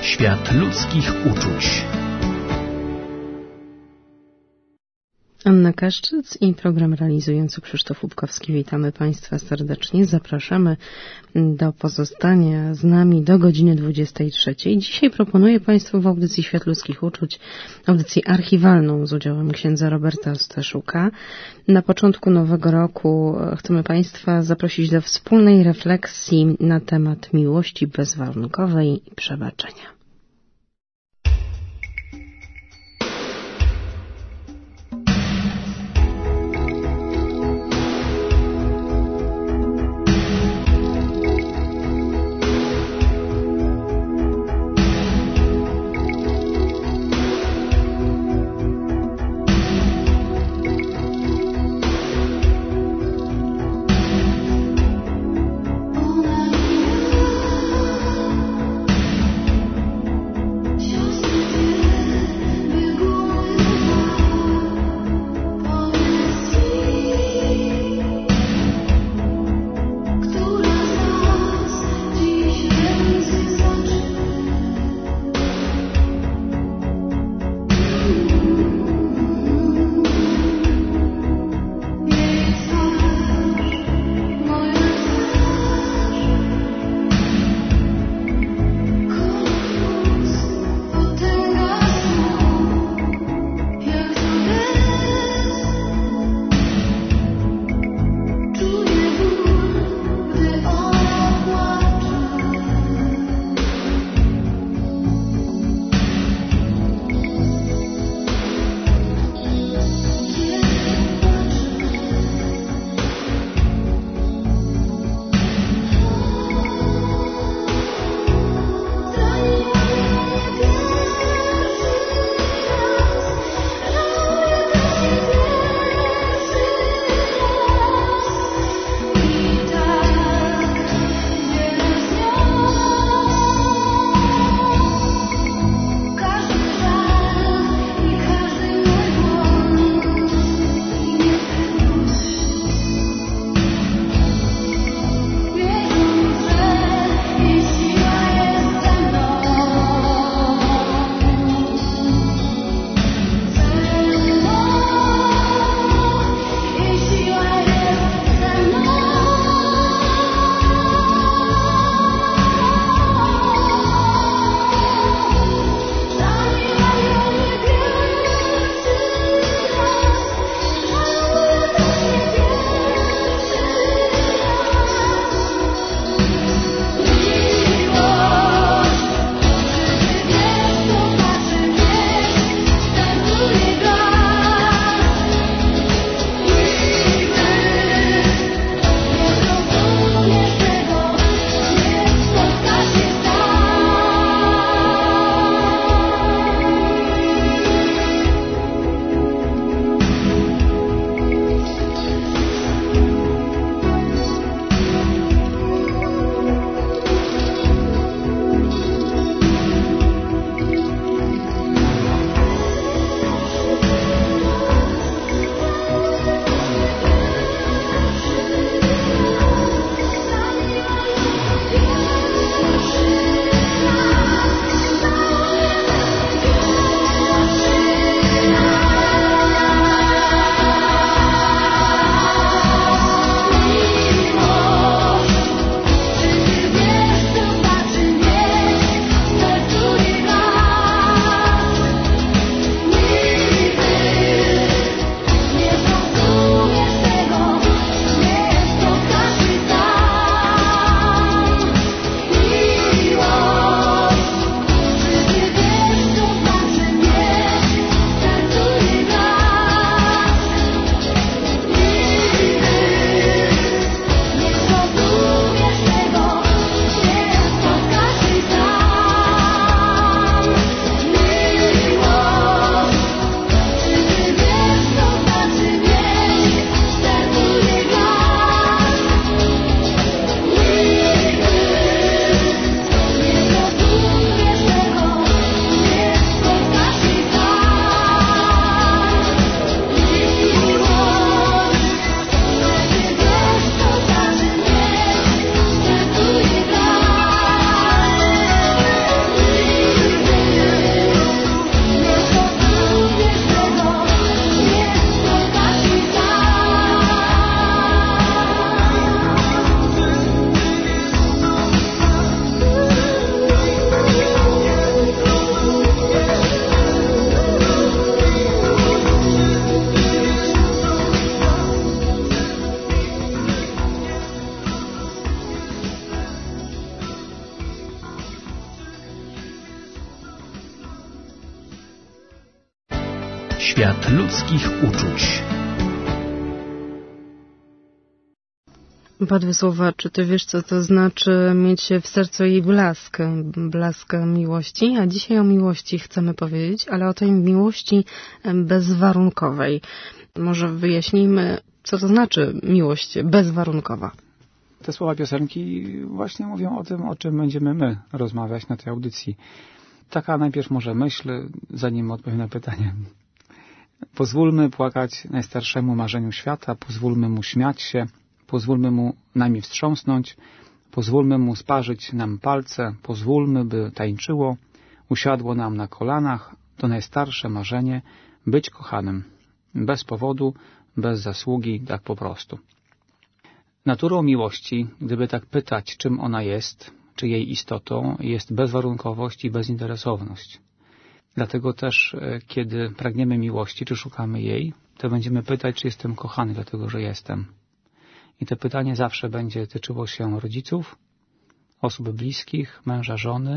Świat ludzkich uczuć. Anna Kaszczyc i program realizujący Krzysztof Łupkowski. Witamy Państwa serdecznie. Zapraszamy do pozostania z nami do godziny 23. Dzisiaj proponuję Państwu w audycji Świat ludzkich uczuć, audycję archiwalną z udziałem księdza Roberta Staszuka. Na początku nowego roku chcemy Państwa zaprosić do wspólnej refleksji na temat miłości bezwarunkowej i przebaczenia. Świat ludzkich uczuć. Padły słowa, czy ty wiesz, co to znaczy mieć w sercu jej blask miłości? A dzisiaj o miłości chcemy powiedzieć, ale o tej miłości bezwarunkowej. Może wyjaśnijmy, co to znaczy miłość bezwarunkowa. Te słowa piosenki właśnie mówią o tym, o czym będziemy my rozmawiać na tej audycji. Taka najpierw może myśl, zanim odpowiem na pytanie. Pozwólmy płakać najstarszemu marzeniu świata, pozwólmy mu śmiać się, pozwólmy mu nami wstrząsnąć, pozwólmy mu sparzyć nam palce, pozwólmy, by tańczyło, usiadło nam na kolanach, to najstarsze marzenie, być kochanym. Bez powodu, bez zasługi, tak po prostu. Naturą miłości, gdyby tak pytać, czym ona jest, czy jej istotą, jest bezwarunkowość i bezinteresowność. Dlatego też, kiedy pragniemy miłości, czy szukamy jej, to będziemy pytać, czy jestem kochany, dlatego że jestem. I to pytanie zawsze będzie tyczyło się rodziców, osób bliskich, męża, żony,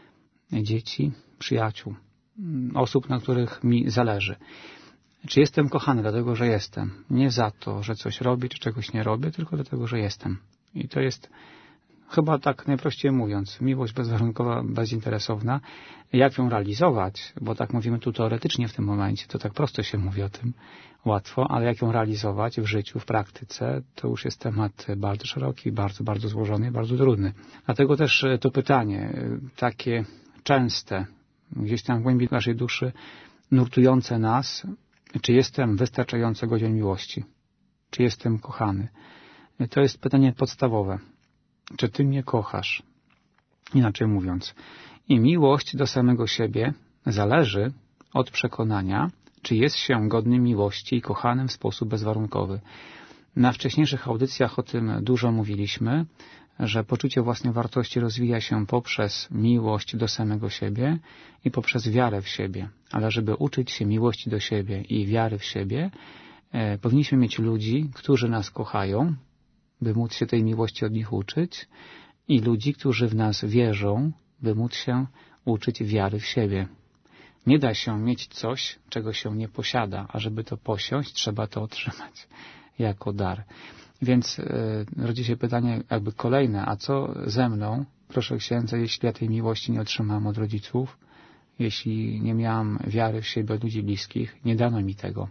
dzieci, przyjaciół, osób, na których mi zależy. Czy jestem kochany, dlatego że jestem? Nie za to, że coś robię, czy czegoś nie robię, tylko dlatego, że jestem. I to jest chyba tak najprościej mówiąc, miłość bezwarunkowa, bezinteresowna. Jak ją realizować? Bo tak mówimy tu teoretycznie w tym momencie, to tak prosto się mówi o tym, łatwo, ale jak ją realizować w życiu, w praktyce, to już jest temat bardzo szeroki, bardzo, bardzo złożony, bardzo trudny. Dlatego też to pytanie, takie częste, gdzieś tam w głębi naszej duszy, nurtujące nas, czy jestem wystarczająco godzien miłości? Czy jestem kochany? To jest pytanie podstawowe. Czy ty mnie kochasz? Inaczej mówiąc. I miłość do samego siebie zależy od przekonania, czy jest się godnym miłości i kochanym w sposób bezwarunkowy. Na wcześniejszych audycjach o tym dużo mówiliśmy, że poczucie własnej wartości rozwija się poprzez miłość do samego siebie i poprzez wiarę w siebie. Ale żeby uczyć się miłości do siebie i wiary w siebie, powinniśmy mieć ludzi, którzy nas kochają, by móc się tej miłości od nich uczyć, i ludzi, którzy w nas wierzą, by móc się uczyć wiary w siebie. Nie da się mieć coś, czego się nie posiada, a żeby to posiąść, trzeba to otrzymać jako dar. Więc rodzi się pytanie jakby kolejne, a co ze mną, proszę księdza, jeśli ja tej miłości nie otrzymałam od rodziców, jeśli nie miałam wiary w siebie od ludzi bliskich, nie dano mi tego.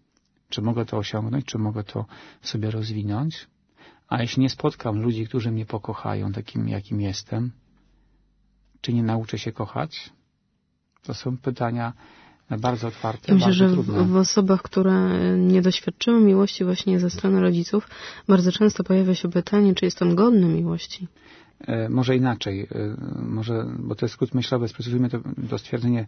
Czy mogę to osiągnąć, czy mogę to w sobie rozwinąć? A jeśli nie spotkam ludzi, którzy mnie pokochają takim, jakim jestem, czy nie nauczę się kochać? To są pytania bardzo otwarte, myślę, bardzo że trudne. w osobach, które nie doświadczyły miłości właśnie ze strony rodziców, bardzo często pojawia się pytanie, czy jestem godny miłości. Może inaczej, bo to jest skrót myślowy, sprecyzujmy to stwierdzenie,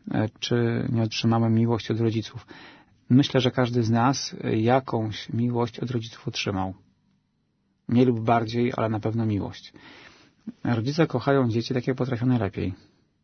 czy nie otrzymałem miłości od rodziców. Myślę, że każdy z nas jakąś miłość od rodziców otrzymał. Mniej lub bardziej, ale na pewno miłość. Rodzice kochają dzieci tak, jak potrafią najlepiej.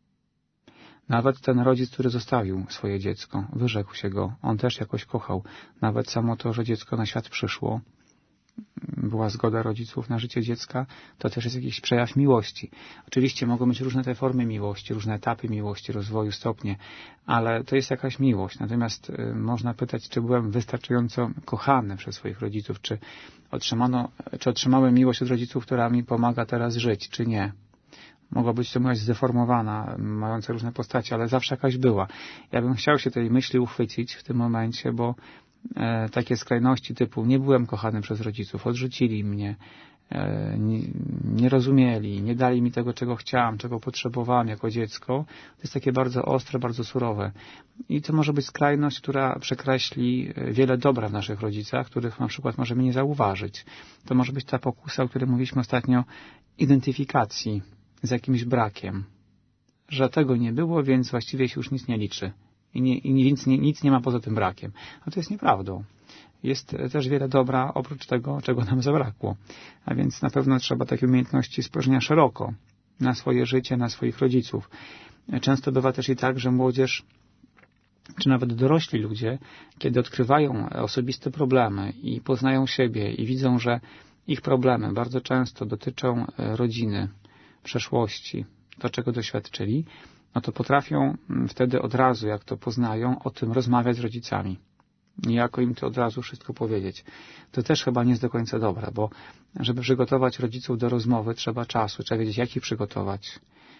Nawet ten rodzic, który zostawił swoje dziecko, wyrzekł się go, on też jakoś kochał. Nawet samo to, że dziecko na świat przyszło, była zgoda rodziców na życie dziecka, to też jest jakiś przejaw miłości. Oczywiście mogą być różne te formy miłości, różne etapy miłości, rozwoju, stopnie, ale to jest jakaś miłość. Natomiast można pytać, czy byłem wystarczająco kochany przez swoich rodziców, czy otrzymałem miłość od rodziców, która mi pomaga teraz żyć, czy nie. Mogła być to miłość zdeformowana, mająca różne postacie, ale zawsze jakaś była. Ja bym chciał się tej myśli uchwycić w tym momencie, bo takie skrajności typu nie byłem kochany przez rodziców, odrzucili mnie, nie rozumieli, nie dali mi tego, czego chciałem, czego potrzebowałem jako dziecko, to jest takie bardzo ostre, bardzo surowe. I to może być skrajność, która przekreśli wiele dobra w naszych rodzicach, których na przykład możemy nie zauważyć. To może być ta pokusa, o której mówiliśmy ostatnio, identyfikacji z jakimś brakiem, że tego nie było, więc właściwie się już nic nie liczy. Więc nic nie ma poza tym brakiem. A to jest nieprawdą. Jest też wiele dobra oprócz tego, czego nam zabrakło. A więc na pewno trzeba takiej umiejętności spojrzenia szeroko na swoje życie, na swoich rodziców. Często bywa też i tak, że młodzież, czy nawet dorośli ludzie, kiedy odkrywają osobiste problemy i poznają siebie i widzą, że ich problemy bardzo często dotyczą rodziny, przeszłości, to czego doświadczyli, no to potrafią wtedy od razu, jak to poznają, o tym rozmawiać z rodzicami. Niejako im to od razu wszystko powiedzieć. To też chyba nie jest do końca dobre, bo żeby przygotować rodziców do rozmowy, trzeba czasu, trzeba wiedzieć, jak ich przygotować.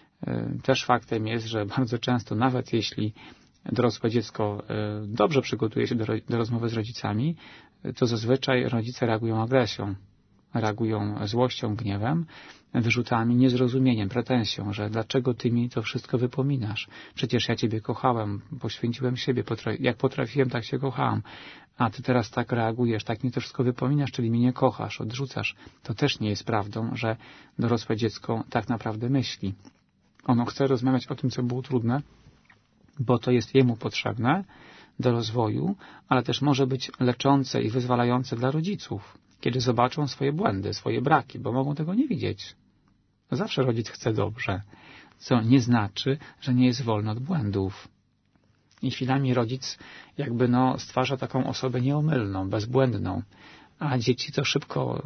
Też faktem jest, że bardzo często, nawet jeśli dorosłe dziecko dobrze przygotuje się do rozmowy z rodzicami, to zazwyczaj rodzice reagują agresją, reagują złością, gniewem, wyrzutami, niezrozumieniem, pretensją, że dlaczego ty mi to wszystko wypominasz? Przecież ja ciebie kochałem, poświęciłem siebie, jak potrafiłem, tak się kochałam, a ty teraz tak reagujesz, tak mi to wszystko wypominasz, czyli mnie nie kochasz, odrzucasz. To też nie jest prawdą, że dorosłe dziecko tak naprawdę myśli. Ono chce rozmawiać o tym, co było trudne, bo to jest jemu potrzebne do rozwoju, ale też może być leczące i wyzwalające dla rodziców, kiedy zobaczą swoje błędy, swoje braki, bo mogą tego nie widzieć. Zawsze rodzic chce dobrze, co nie znaczy, że nie jest wolny od błędów. I chwilami rodzic jakby stwarza taką osobę nieomylną, bezbłędną, a dzieci to szybko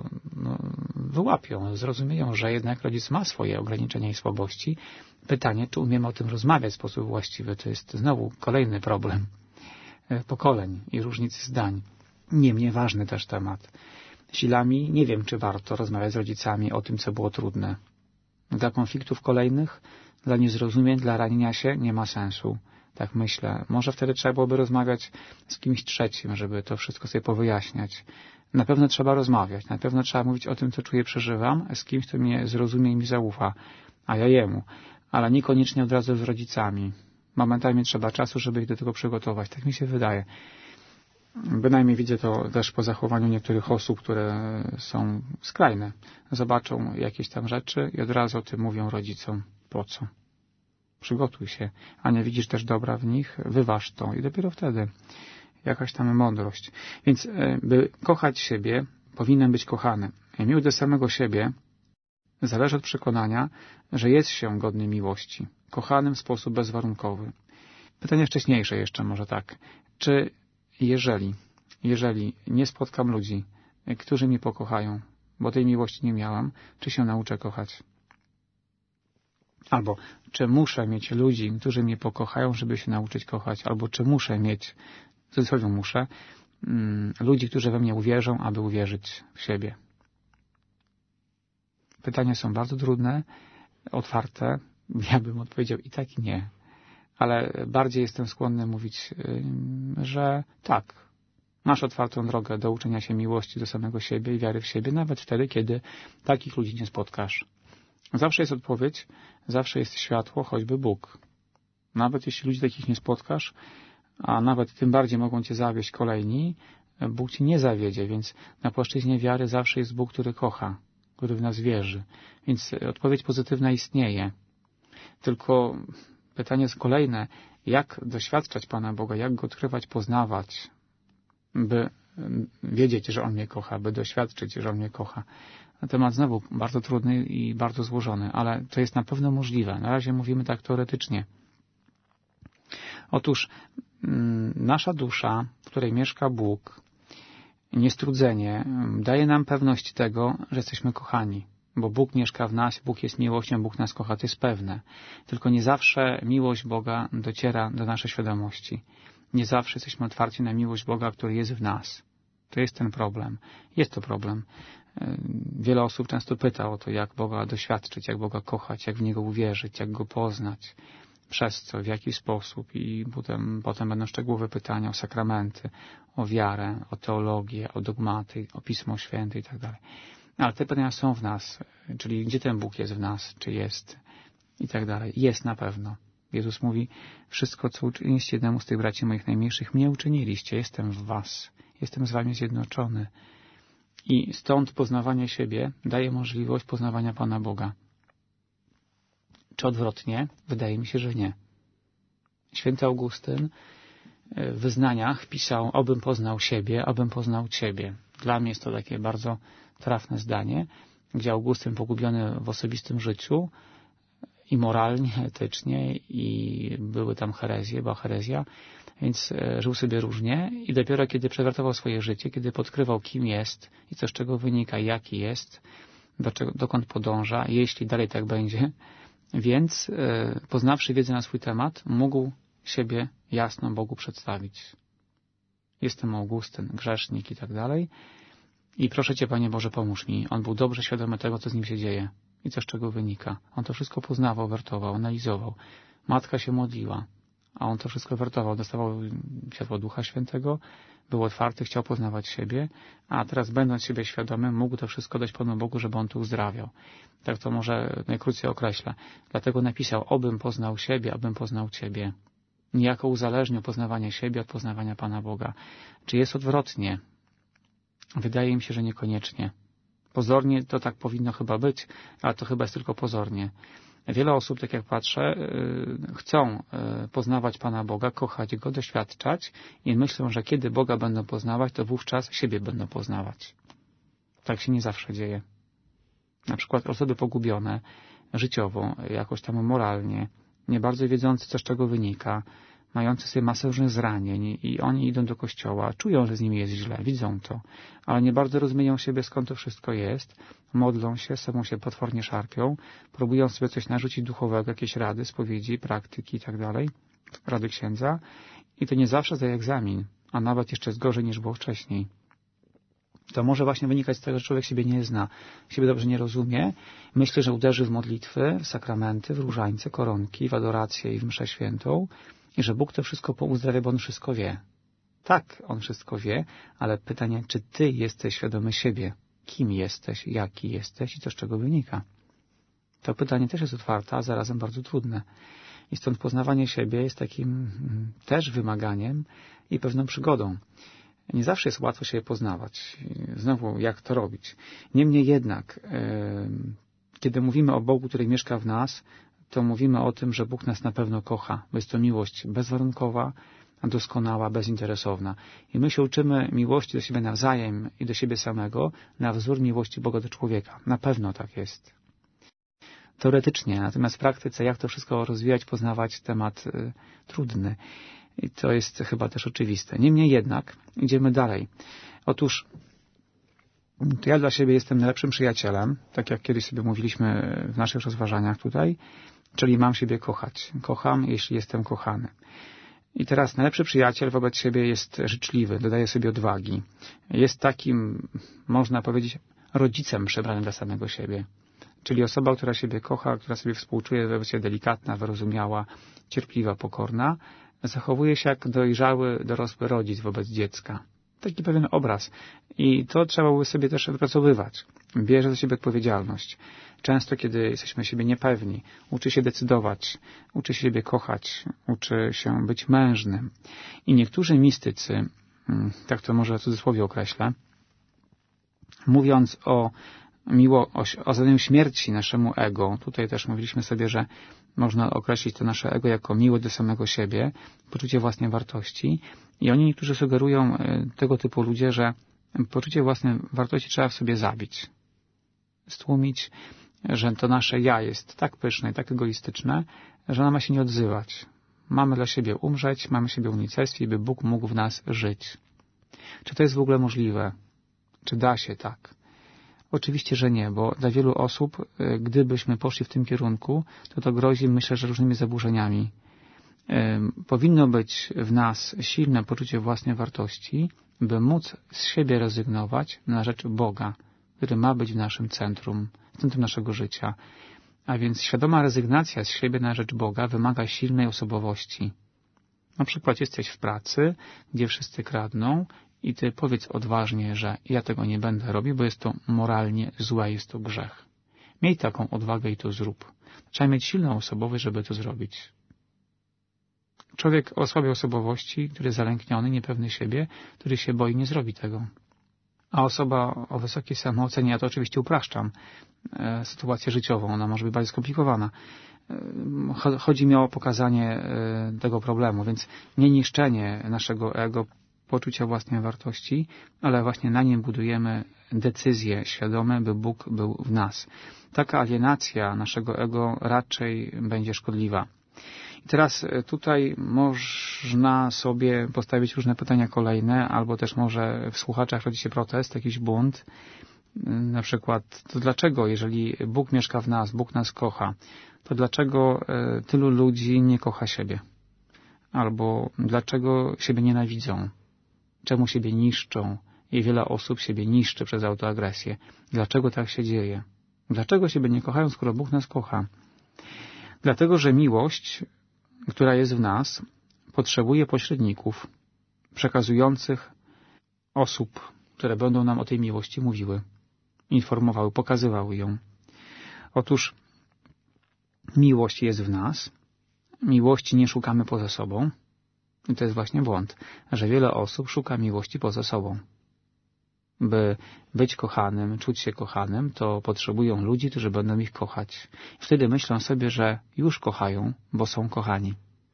wyłapią, zrozumieją, że jednak rodzic ma swoje ograniczenia i słabości. Pytanie, czy umiemy o tym rozmawiać w sposób właściwy, to jest znowu kolejny problem pokoleń i różnicy zdań. Niemniej ważny też temat. Chwilami nie wiem, czy warto rozmawiać z rodzicami o tym, co było trudne. Dla konfliktów kolejnych, dla niezrozumień, dla ranienia się nie ma sensu. Tak myślę. Może wtedy trzeba byłoby rozmawiać z kimś trzecim, żeby to wszystko sobie powyjaśniać. Na pewno trzeba rozmawiać. Na pewno trzeba mówić o tym, co czuję, przeżywam, z kimś, kto mnie zrozumie i mi zaufa, a ja jemu. Ale niekoniecznie od razu z rodzicami. Momentami trzeba czasu, żeby ich do tego przygotować. Tak mi się wydaje. Bynajmniej widzę to też po zachowaniu niektórych osób, które są skrajne. Zobaczą jakieś tam rzeczy i od razu o tym mówią rodzicom. Po co? Przygotuj się. A nie widzisz też dobra w nich? Wyważ to. I dopiero wtedy jakaś tam mądrość. Więc by kochać siebie, powinien być kochany. Miłość do samego siebie zależy od przekonania, że jest się godny miłości. Kochanym w sposób bezwarunkowy. Pytanie wcześniejsze jeszcze może tak. Czy jeżeli nie spotkam ludzi, którzy mnie pokochają, bo tej miłości nie miałam, czy się nauczę kochać? Albo czy muszę mieć ludzi, którzy mnie pokochają, żeby się nauczyć kochać? Albo czy muszę mieć, w cudzysłowie muszę, ludzi, którzy we mnie uwierzą, aby uwierzyć w siebie? Pytania są bardzo trudne, otwarte. Ja bym odpowiedział i tak, i nie. Ale bardziej jestem skłonny mówić, że tak, masz otwartą drogę do uczenia się miłości do samego siebie i wiary w siebie, nawet wtedy, kiedy takich ludzi nie spotkasz. Zawsze jest odpowiedź, zawsze jest światło, choćby Bóg. Nawet jeśli ludzi takich nie spotkasz, a nawet tym bardziej mogą cię zawieść kolejni, Bóg ci nie zawiedzie, więc na płaszczyźnie wiary zawsze jest Bóg, który kocha, który w nas wierzy. Więc odpowiedź pozytywna istnieje. Tylko pytanie jest kolejne, jak doświadczać Pana Boga, jak Go odkrywać, poznawać, by wiedzieć, że On mnie kocha, by doświadczyć, że On mnie kocha. Temat znowu bardzo trudny i bardzo złożony, ale to jest na pewno możliwe. Na razie mówimy tak teoretycznie. Otóż nasza dusza, w której mieszka Bóg, niestrudzenie, daje nam pewność tego, że jesteśmy kochani. Bo Bóg mieszka w nas, Bóg jest miłością, Bóg nas kocha, to jest pewne. Tylko nie zawsze miłość Boga dociera do naszej świadomości. Nie zawsze jesteśmy otwarci na miłość Boga, który jest w nas. To jest ten problem. Jest to problem. Wiele osób często pyta o to, jak Boga doświadczyć, jak Boga kochać, jak w Niego uwierzyć, jak Go poznać, przez co, w jaki sposób. I potem będą szczegółowe pytania o sakramenty, o wiarę, o teologię, o dogmaty, o Pismo Święte i tak dalej. Ale te pytania są w nas, czyli gdzie ten Bóg jest w nas, czy jest i tak dalej. Jest na pewno. Jezus mówi, wszystko, co uczyniliście jednemu z tych braci moich najmniejszych, mnie uczyniliście. Jestem w was. Jestem z wami zjednoczony. I stąd poznawanie siebie daje możliwość poznawania Pana Boga. Czy odwrotnie? Wydaje mi się, że nie. Święty Augustyn w wyznaniach pisał, obym poznał siebie, abym poznał Ciebie. Dla mnie jest to takie bardzo trafne zdanie, gdzie Augustyn pogubiony w osobistym życiu i moralnie, etycznie i były tam herezje, była herezja, więc żył sobie różnie i dopiero kiedy przewertował swoje życie, kiedy podkrywał kim jest i co z czego wynika, jaki jest, dokąd podąża, jeśli dalej tak będzie, Więc poznawszy wiedzę na swój temat, mógł siebie jasno Bogu przedstawić. Jestem Augustyn, grzesznik i tak dalej. I proszę Cię, Panie Boże, pomóż mi. On był dobrze świadomy tego, co z nim się dzieje i co z czego wynika. On to wszystko poznawał, wertował, analizował. Matka się modliła, a on to wszystko wertował. Dostawał światło Ducha Świętego, był otwarty, chciał poznawać siebie, a teraz, będąc siebie świadomym, mógł to wszystko dać Panu Bogu, żeby on tu uzdrawiał. Tak to może najkrócej określę. Dlatego napisał, obym poznał siebie, abym poznał Ciebie. Niejako uzależnił poznawanie siebie od poznawania Pana Boga. Czy jest odwrotnie? Wydaje mi się, że niekoniecznie. Pozornie to tak powinno chyba być, ale to chyba jest tylko pozornie. Wiele osób, tak jak patrzę, chcą poznawać Pana Boga, kochać Go, doświadczać i myślą, że kiedy Boga będą poznawać, to wówczas siebie będą poznawać. Tak się nie zawsze dzieje. Na przykład osoby pogubione życiowo, jakoś tam moralnie, nie bardzo wiedzące, co z czego wynika, mający sobie masę różnych zranień i oni idą do kościoła, czują, że z nimi jest źle, widzą to, ale nie bardzo rozumieją siebie, skąd to wszystko jest, modlą się, sobą się potwornie szarpią, próbują sobie coś narzucić duchowego, jakieś rady, spowiedzi, praktyki i tak dalej, rady księdza i to nie zawsze zdaje egzamin, a nawet jeszcze jest gorzej niż było wcześniej. To może właśnie wynikać z tego, że człowiek siebie nie zna, siebie dobrze nie rozumie, myśli, że uderzy w modlitwy, w sakramenty, w różańce, koronki, w adorację i w mszę świętą i że Bóg to wszystko pouzdrawia, bo On wszystko wie. Tak, On wszystko wie, ale pytanie, czy Ty jesteś świadomy siebie? Kim jesteś, jaki jesteś i co z czego wynika? To pytanie też jest otwarte, a zarazem bardzo trudne. I stąd poznawanie siebie jest takim też wymaganiem i pewną przygodą. Nie zawsze jest łatwo się poznawać. Znowu, jak to robić? Niemniej jednak, kiedy mówimy o Bogu, który mieszka w nas, to mówimy o tym, że Bóg nas na pewno kocha. Bo jest to miłość bezwarunkowa, doskonała, bezinteresowna. I my się uczymy miłości do siebie nawzajem i do siebie samego na wzór miłości Boga do człowieka. Na pewno tak jest. Teoretycznie, natomiast w praktyce, jak to wszystko rozwijać, poznawać, temat trudny. I to jest chyba też oczywiste. Niemniej jednak idziemy dalej. Otóż to ja dla siebie jestem najlepszym przyjacielem, tak jak kiedyś sobie mówiliśmy w naszych rozważaniach tutaj, czyli mam siebie kochać. Kocham, jeśli jestem kochany. I teraz najlepszy przyjaciel wobec siebie jest życzliwy, dodaje sobie odwagi. Jest takim, można powiedzieć, rodzicem przebranym dla samego siebie. Czyli osoba, która siebie kocha, która sobie współczuje, wobec siebie delikatna, wyrozumiała, cierpliwa, pokorna, zachowuje się jak dojrzały, dorosły rodzic wobec dziecka. Taki pewien obraz. I to trzeba by sobie też wypracowywać. Bierze za siebie odpowiedzialność. Często, kiedy jesteśmy siebie niepewni, uczy się decydować, uczy się siebie kochać, uczy się być mężnym. I niektórzy mistycy, tak to może w cudzysłowie określę, mówiąc o zadaniu śmierci naszemu ego, tutaj też mówiliśmy sobie, że można określić to nasze ego jako miłość do samego siebie, poczucie własnej wartości. I oni niektórzy sugerują, tego typu ludzie, że poczucie własnej wartości trzeba w sobie zabić, stłumić, że to nasze ja jest tak pyszne i tak egoistyczne, że ono ma się nie odzywać. Mamy dla siebie umrzeć, mamy siebie unicestwić, by Bóg mógł w nas żyć. Czy to jest w ogóle możliwe? Czy da się tak? Oczywiście, że nie, bo dla wielu osób, gdybyśmy poszli w tym kierunku, to grozi, myślę, że różnymi zaburzeniami. Powinno być w nas silne poczucie własnej wartości, by móc z siebie rezygnować na rzecz Boga, który ma być w naszym centrum naszego życia. A więc świadoma rezygnacja z siebie na rzecz Boga wymaga silnej osobowości. Na przykład jesteś w pracy, gdzie wszyscy kradną i ty powiedz odważnie, że ja tego nie będę robił, bo jest to moralnie złe, jest to grzech. Miej taką odwagę i to zrób. Trzeba mieć silną osobowość, żeby to zrobić. Człowiek o słabej osobowości, który jest zalękniony, niepewny siebie, który się boi, nie zrobi tego. A osoba o wysokiej samoocenie, ja to oczywiście upraszczam, sytuację życiową, ona może być bardziej skomplikowana. Chodzi mi o pokazanie tego problemu, więc nie niszczenie naszego ego, poczucia własnej wartości, ale właśnie na nim budujemy decyzje świadome, by Bóg był w nas. Taka alienacja naszego ego raczej będzie szkodliwa. I teraz tutaj można sobie postawić różne pytania kolejne, albo też może w słuchaczach rodzi się protest, jakiś bunt. Na przykład, to dlaczego, jeżeli Bóg mieszka w nas, Bóg nas kocha, to dlaczego tylu ludzi nie kocha siebie? Albo dlaczego siebie nienawidzą? Czemu siebie niszczą? I wiele osób siebie niszczy przez autoagresję. Dlaczego tak się dzieje? Dlaczego siebie nie kochają, skoro Bóg nas kocha? Dlatego, że miłość, która jest w nas, potrzebuje pośredników, przekazujących osób, które będą nam o tej miłości mówiły, informowały, pokazywały ją. Otóż miłość jest w nas, miłości nie szukamy poza sobą i to jest właśnie błąd, że wiele osób szuka miłości poza sobą. By być kochanym, czuć się kochanym, to potrzebują ludzi, którzy będą ich kochać. Wtedy myślą sobie, że już kochają, bo są kochani.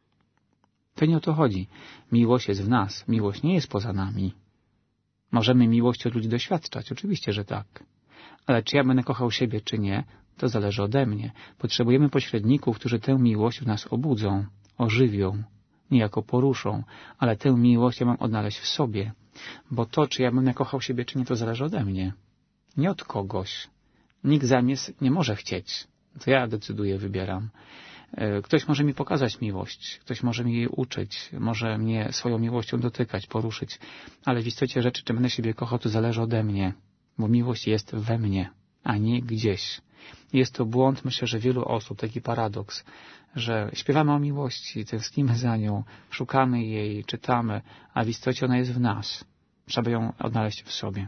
To nie o to chodzi. Miłość jest w nas. Miłość nie jest poza nami. Możemy miłości od ludzi doświadczać. Oczywiście, że tak. Ale czy ja będę kochał siebie, czy nie, to zależy ode mnie. Potrzebujemy pośredników, którzy tę miłość w nas obudzą, ożywią, niejako poruszą. Ale tę miłość ja mam odnaleźć w sobie. Bo to, czy ja będę kochał siebie, czy nie, to zależy ode mnie. Nie od kogoś. Nikt za mnie nie może chcieć. To ja decyduję, wybieram. Ktoś może mi pokazać miłość, ktoś może mi jej uczyć, może mnie swoją miłością dotykać, poruszyć, ale w istocie rzeczy, czy będę siebie kochał, to zależy ode mnie, bo miłość jest we mnie, a nie gdzieś. Jest to błąd, myślę, że wielu osób, taki paradoks, że śpiewamy o miłości, tęsknimy za nią, szukamy jej, czytamy, a w istocie ona jest w nas. Trzeba ją odnaleźć w sobie.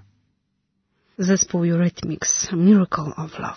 Zespół Eurythmics, Miracle of Love.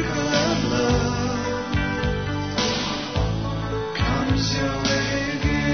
Comes your way again.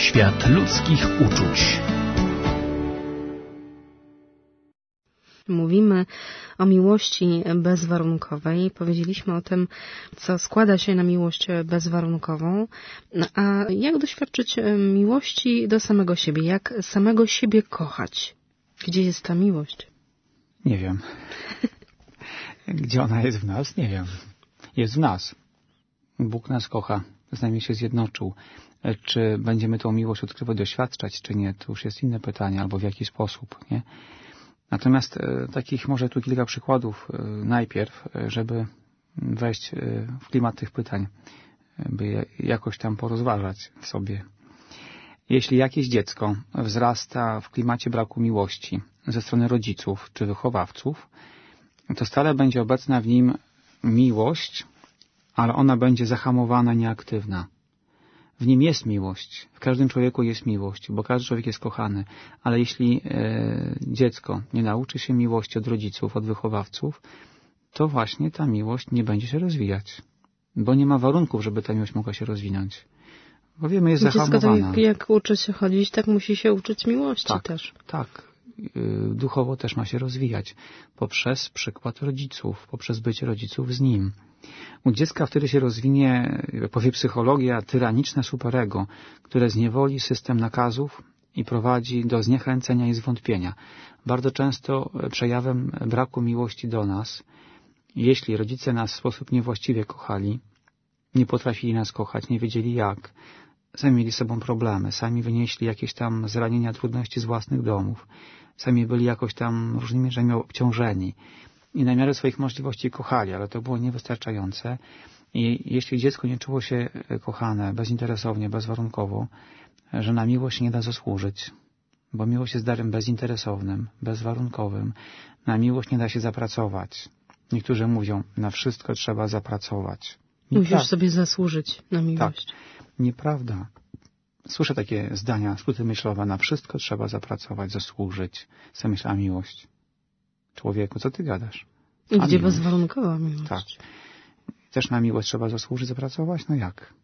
Świat ludzkich uczuć. Mówimy o miłości bezwarunkowej. Powiedzieliśmy o tym, co składa się na miłość bezwarunkową. A jak doświadczyć miłości do samego siebie? Jak samego siebie kochać? Gdzie jest ta miłość? Nie wiem. Gdzie ona jest w nas? Nie wiem. Jest w nas. Bóg nas kocha. Z nami się zjednoczył. Czy będziemy tą miłość odkrywać, doświadczać, czy nie? To już jest inne pytanie. Albo w jaki sposób, nie? Natomiast takich może tu kilka przykładów najpierw, żeby wejść w klimat tych pytań, by je jakoś tam porozważać w sobie. Jeśli jakieś dziecko wzrasta w klimacie braku miłości ze strony rodziców czy wychowawców, to stale będzie obecna w nim miłość, ale ona będzie zahamowana, nieaktywna. W nim jest miłość, w każdym człowieku jest miłość, bo każdy człowiek jest kochany, ale jeśli dziecko nie nauczy się miłości od rodziców, od wychowawców, to właśnie ta miłość nie będzie się rozwijać, bo nie ma warunków, żeby ta miłość mogła się rozwinąć. Bo wiemy, jest zahamowana. Dziecko jak uczy się chodzić, tak musi się uczyć miłości też. Tak. Duchowo też ma się rozwijać poprzez przykład rodziców, poprzez bycie rodziców z nim. U dziecka wtedy się rozwinie, jak powie psychologia, tyraniczne superego, które zniewoli system nakazów i prowadzi do zniechęcenia i zwątpienia. Bardzo często przejawem braku miłości do nas, jeśli rodzice nas w sposób niewłaściwie kochali, nie potrafili nas kochać, nie wiedzieli jak, sami mieli z sobą problemy, sami wynieśli jakieś tam zranienia, trudności z własnych domów, sami byli jakoś tam różnymi rzeczami obciążeni i na miarę swoich możliwości kochali, ale to było niewystarczające. I jeśli dziecko nie czuło się kochane bezinteresownie, bezwarunkowo, że na miłość nie da zasłużyć, bo miłość jest darem bezinteresownym, bezwarunkowym, na miłość nie da się zapracować. Niektórzy mówią, na wszystko trzeba zapracować. Musisz sobie zasłużyć na miłość. Tak, nieprawda. Słyszę takie zdania, skróty myślowe, na wszystko trzeba zapracować, zasłużyć. Co myślała miłość? Człowieku, co ty gadasz? I gdzie bezwarunkowa miłość? Tak. Też na miłość trzeba zasłużyć, zapracować? No jak?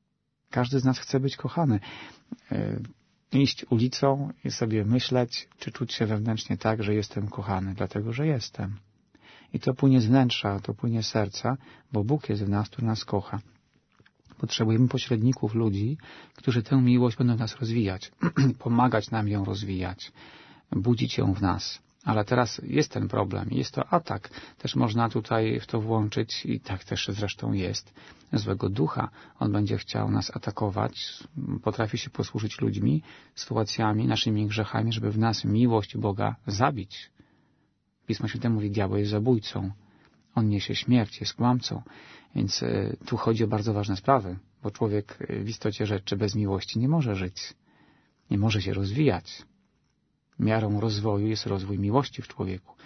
Każdy z nas chce być kochany. Iść ulicą i sobie myśleć, czy czuć się wewnętrznie tak, że jestem kochany, dlatego że jestem. I to płynie z wnętrza, to płynie z serca, bo Bóg jest w nas, który nas kocha. Potrzebujemy pośredników, ludzi, którzy tę miłość będą w nas rozwijać, pomagać nam ją rozwijać, budzić ją w nas. Ale teraz jest ten problem, jest to atak. Też można tutaj w to włączyć, i tak też zresztą jest, złego ducha. On będzie chciał nas atakować, potrafi się posłużyć ludźmi, sytuacjami, naszymi grzechami, żeby w nas miłość Boga zabić. Pismo Święte mówi, diabeł jest zabójcą. On niesie śmierć, jest kłamcą. Więc tu chodzi o bardzo ważne sprawy, bo człowiek w istocie rzeczy bez miłości nie może żyć. Nie może się rozwijać. Miarą rozwoju jest rozwój miłości w człowieku.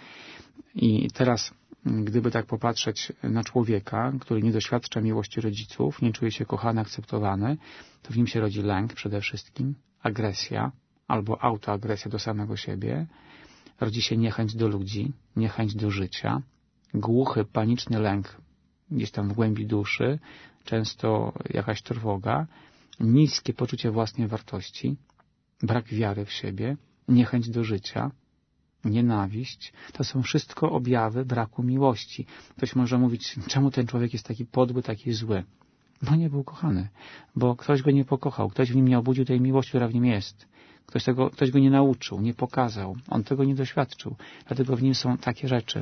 I teraz, gdyby tak popatrzeć na człowieka, który nie doświadcza miłości rodziców, nie czuje się kochany, akceptowany, to w nim się rodzi lęk przede wszystkim, agresja albo autoagresja do samego siebie, rodzi się niechęć do ludzi, niechęć do życia, głuchy, paniczny lęk gdzieś tam w głębi duszy, często jakaś trwoga, niskie poczucie własnej wartości, brak wiary w siebie, niechęć do życia, nienawiść. To są wszystko objawy braku miłości. Ktoś może mówić, czemu ten człowiek jest taki podły, taki zły? Bo nie był kochany, bo ktoś go nie pokochał, ktoś w nim nie obudził tej miłości, która w nim jest. Ktoś go nie nauczył, nie pokazał, on tego nie doświadczył, dlatego w nim są takie rzeczy.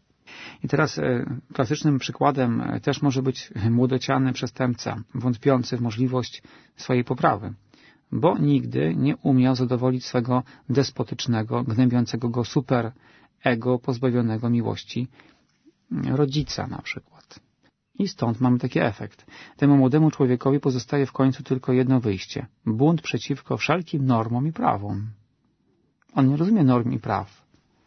I teraz klasycznym przykładem też może być młodociany przestępca, wątpiący w możliwość swojej poprawy, bo nigdy nie umiał zadowolić swego despotycznego, gnębiącego go super ego, pozbawionego miłości rodzica na przykład. I stąd mamy taki efekt. Temu młodemu człowiekowi pozostaje w końcu tylko jedno wyjście. Bunt przeciwko wszelkim normom i prawom. On nie rozumie norm i praw,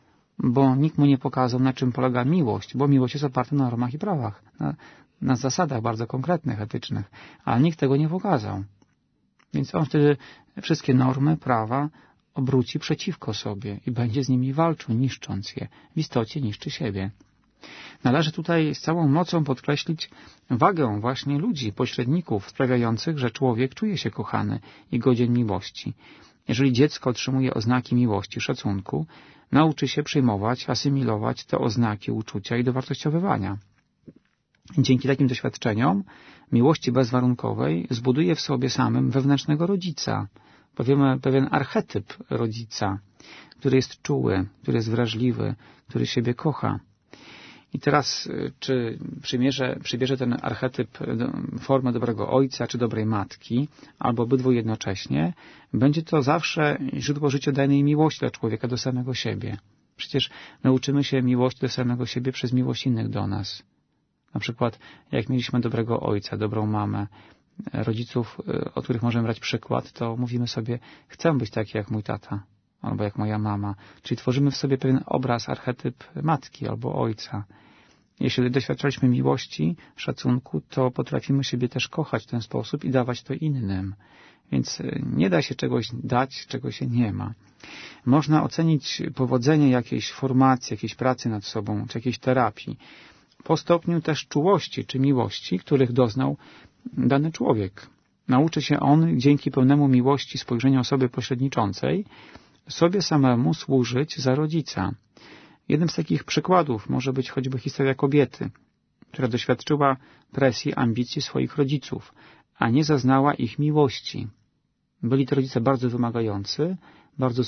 bo nikt mu nie pokazał, na czym polega miłość, bo miłość jest oparta na normach i prawach, na zasadach bardzo konkretnych, etycznych, ale nikt tego nie pokazał. Więc on wtedy wszystkie normy, prawa obróci przeciwko sobie i będzie z nimi walczył, niszcząc je. W istocie niszczy siebie. Należy tutaj z całą mocą podkreślić wagę właśnie ludzi, pośredników sprawiających, że człowiek czuje się kochany i godzien miłości. Jeżeli dziecko otrzymuje oznaki miłości, szacunku, nauczy się przyjmować, asymilować te oznaki uczucia i dowartościowywania. Dzięki takim doświadczeniom miłości bezwarunkowej zbuduje w sobie samym wewnętrznego rodzica. Powiemy pewien archetyp rodzica, który jest czuły, który jest wrażliwy, który siebie kocha. I teraz, czy przybierze ten archetyp formę dobrego ojca, czy dobrej matki, albo obydwu jednocześnie, będzie to zawsze źródło życiodajnej miłości dla człowieka do samego siebie. Przecież nauczymy się miłości do samego siebie przez miłość innych do nas. Na przykład, jak mieliśmy dobrego ojca, dobrą mamę, rodziców, od których możemy brać przykład, to mówimy sobie, chcę być taki jak mój tata, albo jak moja mama. Czyli tworzymy w sobie pewien obraz, archetyp matki albo ojca. Jeśli doświadczaliśmy miłości, szacunku, to potrafimy siebie też kochać w ten sposób i dawać to innym. Więc nie da się czegoś dać, czego się nie ma. Można ocenić powodzenie jakiejś formacji, jakiejś pracy nad sobą, czy jakiejś terapii po stopniu też czułości czy miłości, których doznał dany człowiek. Nauczy się on dzięki pełnemu miłości spojrzenia osoby pośredniczącej sobie samemu służyć za rodzica. Jednym z takich przykładów może być choćby historia kobiety, która doświadczyła presji, ambicji swoich rodziców, a nie zaznała ich miłości. Byli to rodzice bardzo wymagający, bardzo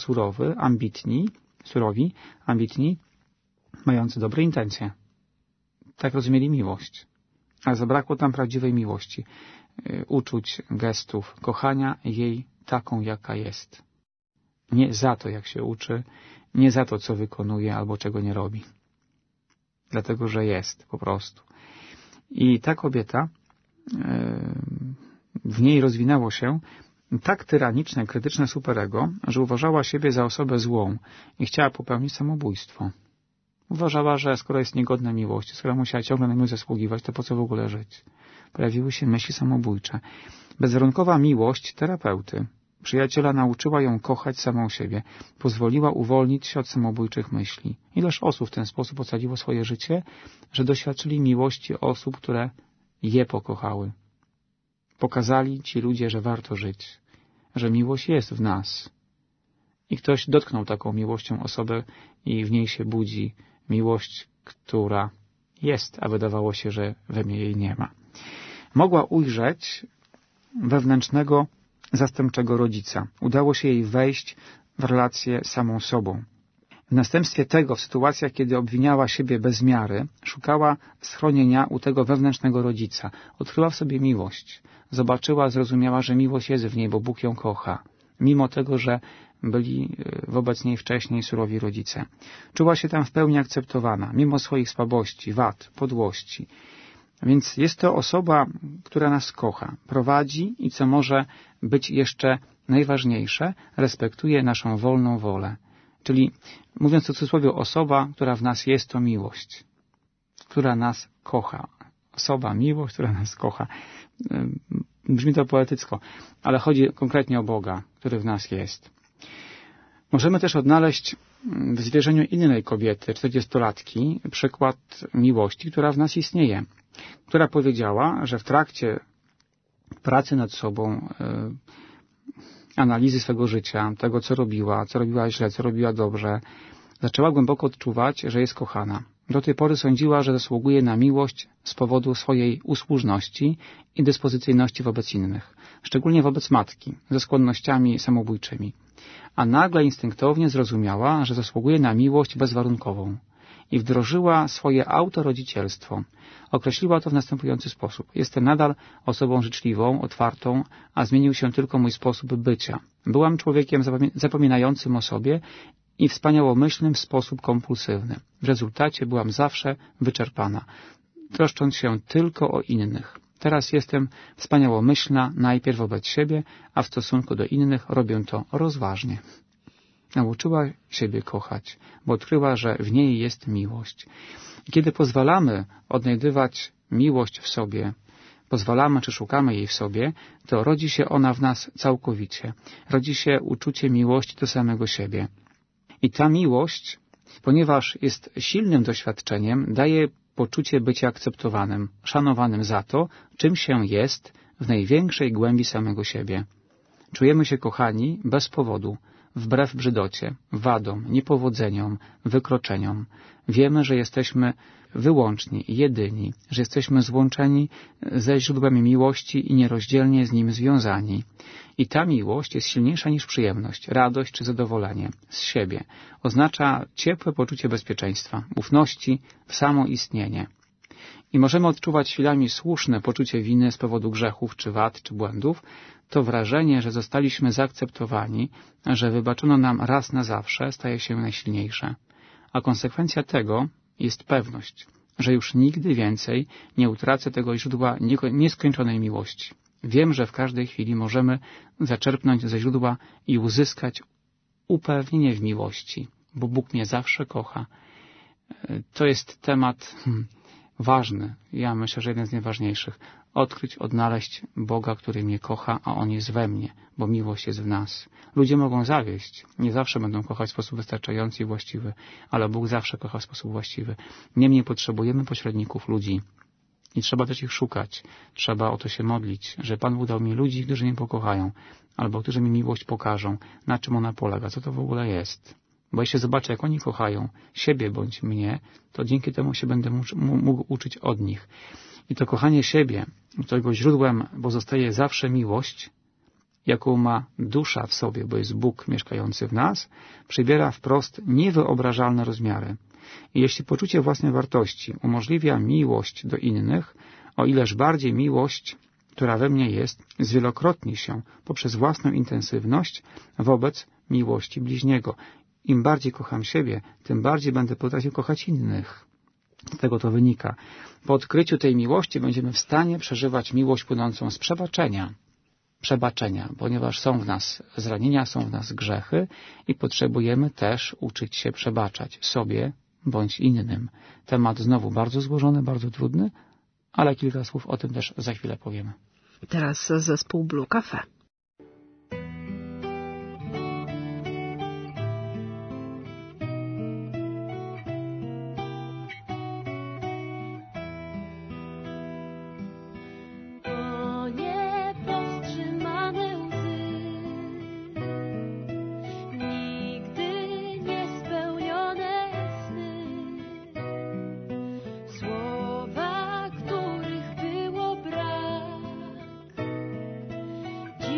surowi, ambitni, mający dobre intencje. Tak rozumieli miłość. Ale zabrakło tam prawdziwej miłości, uczuć, gestów, kochania jej taką, jaka jest. Nie za to, jak się uczy, nie za to, co wykonuje albo czego nie robi. Dlatego, że jest po prostu. I ta kobieta, w niej rozwinęło się tak tyraniczne, krytyczne superego, że uważała siebie za osobę złą i chciała popełnić samobójstwo. Uważała, że skoro jest niegodna miłości, skoro musiała ciągle na miłość zasługiwać, to po co w ogóle żyć? Pojawiły się myśli samobójcze. Bezwarunkowa miłość terapeuty, przyjaciela nauczyła ją kochać samą siebie, pozwoliła uwolnić się od samobójczych myśli. Ileż osób w ten sposób ocaliło swoje życie, że doświadczyli miłości osób, które je pokochały. Pokazali ci ludzie, że warto żyć, że miłość jest w nas. I ktoś dotknął taką miłością osobę i w niej się budzi miłość, która jest, a wydawało się, że we mnie jej nie ma. Mogła ujrzeć wewnętrznego, zastępczego rodzica. Udało się jej wejść w relację z samą sobą. W następstwie tego, w sytuacjach, kiedy obwiniała siebie bez miary, szukała schronienia u tego wewnętrznego rodzica. Odkryła w sobie miłość. Zobaczyła, zrozumiała, że miłość jest w niej, bo Bóg ją kocha. Mimo tego, że byli wobec niej wcześniej surowi rodzice. Czuła się tam w pełni akceptowana, mimo swoich słabości, wad, podłości. Więc jest to osoba, która nas kocha, prowadzi i co może być jeszcze najważniejsze, respektuje naszą wolną wolę. Czyli, mówiąc w cudzysłowie, osoba, która w nas jest, to miłość, która nas kocha. Osoba, miłość, która nas kocha. Brzmi to poetycko, ale chodzi konkretnie o Boga, który w nas jest. Możemy też odnaleźć w zwierzeniu innej kobiety, 40-latki, przykład miłości, która w nas istnieje, która powiedziała, że w trakcie pracy nad sobą, analizy swego życia, tego co robiła źle, co robiła dobrze, zaczęła głęboko odczuwać, że jest kochana. Do tej pory sądziła, że zasługuje na miłość z powodu swojej usłużności i dyspozycyjności wobec innych, szczególnie wobec matki, ze skłonnościami samobójczymi. A nagle instynktownie zrozumiała, że zasługuje na miłość bezwarunkową i wdrożyła swoje autorodzicielstwo. Określiła to w następujący sposób. Jestem nadal osobą życzliwą, otwartą, a zmienił się tylko mój sposób bycia. Byłam człowiekiem zapominającym o sobie i wspaniałomyślnym w sposób kompulsywny. W rezultacie byłam zawsze wyczerpana, troszcząc się tylko o innych. Teraz jestem wspaniałomyślna najpierw wobec siebie, a w stosunku do innych robię to rozważnie. Nauczyła siebie kochać, bo odkryła, że w niej jest miłość. I kiedy pozwalamy odnajdywać miłość w sobie, pozwalamy czy szukamy jej w sobie, to rodzi się ona w nas całkowicie. Rodzi się uczucie miłości do samego siebie. I ta miłość, ponieważ jest silnym doświadczeniem, daje poczucie bycia akceptowanym, szanowanym za to, czym się jest w największej głębi samego siebie. Czujemy się kochani bez powodu, wbrew brzydocie, wadom, niepowodzeniom, wykroczeniom. Wiemy, że jesteśmy wyłączni, jedyni, że jesteśmy złączeni ze źródłem miłości i nierozdzielnie z nim związani. I ta miłość jest silniejsza niż przyjemność, radość czy zadowolenie z siebie. Oznacza ciepłe poczucie bezpieczeństwa, ufności w samo istnienie. I możemy odczuwać chwilami słuszne poczucie winy z powodu grzechów, czy wad, czy błędów. To wrażenie, że zostaliśmy zaakceptowani, że wybaczono nam raz na zawsze, staje się najsilniejsze. A konsekwencja tego jest pewność, że już nigdy więcej nie utracę tego źródła nieskończonej miłości. Wiem, że w każdej chwili możemy zaczerpnąć ze źródła i uzyskać upewnienie w miłości, bo Bóg mnie zawsze kocha. To jest temat ważny, ja myślę, że jeden z najważniejszych. Odkryć, odnaleźć Boga, który mnie kocha, a On jest we mnie, bo miłość jest w nas. Ludzie mogą zawieść, nie zawsze będą kochać w sposób wystarczający i właściwy, ale Bóg zawsze kocha w sposób właściwy. Niemniej potrzebujemy pośredników ludzi i trzeba też ich szukać. Trzeba o to się modlić, że Pan Bóg dał mi ludzi, którzy mnie pokochają, albo którzy mi miłość pokażą, na czym ona polega, co to w ogóle jest. Bo jeśli zobaczę, jak oni kochają siebie bądź mnie, to dzięki temu się będę mógł uczyć od nich. I to kochanie siebie, którego źródłem pozostaje zawsze miłość, jaką ma dusza w sobie, bo jest Bóg mieszkający w nas, przybiera wprost niewyobrażalne rozmiary. I jeśli poczucie własnej wartości umożliwia miłość do innych, o ileż bardziej miłość, która we mnie jest, zwielokrotni się poprzez własną intensywność wobec miłości bliźniego. Im bardziej kocham siebie, tym bardziej będę potrafił kochać innych. Z tego to wynika. Po odkryciu tej miłości będziemy w stanie przeżywać miłość płynącą z przebaczenia, ponieważ są w nas zranienia, są w nas grzechy i potrzebujemy też uczyć się przebaczać sobie bądź innym. Temat znowu bardzo złożony, bardzo trudny, ale kilka słów o tym też za chwilę powiemy. Teraz zespół Blue Cafe. Słowa, których było brak,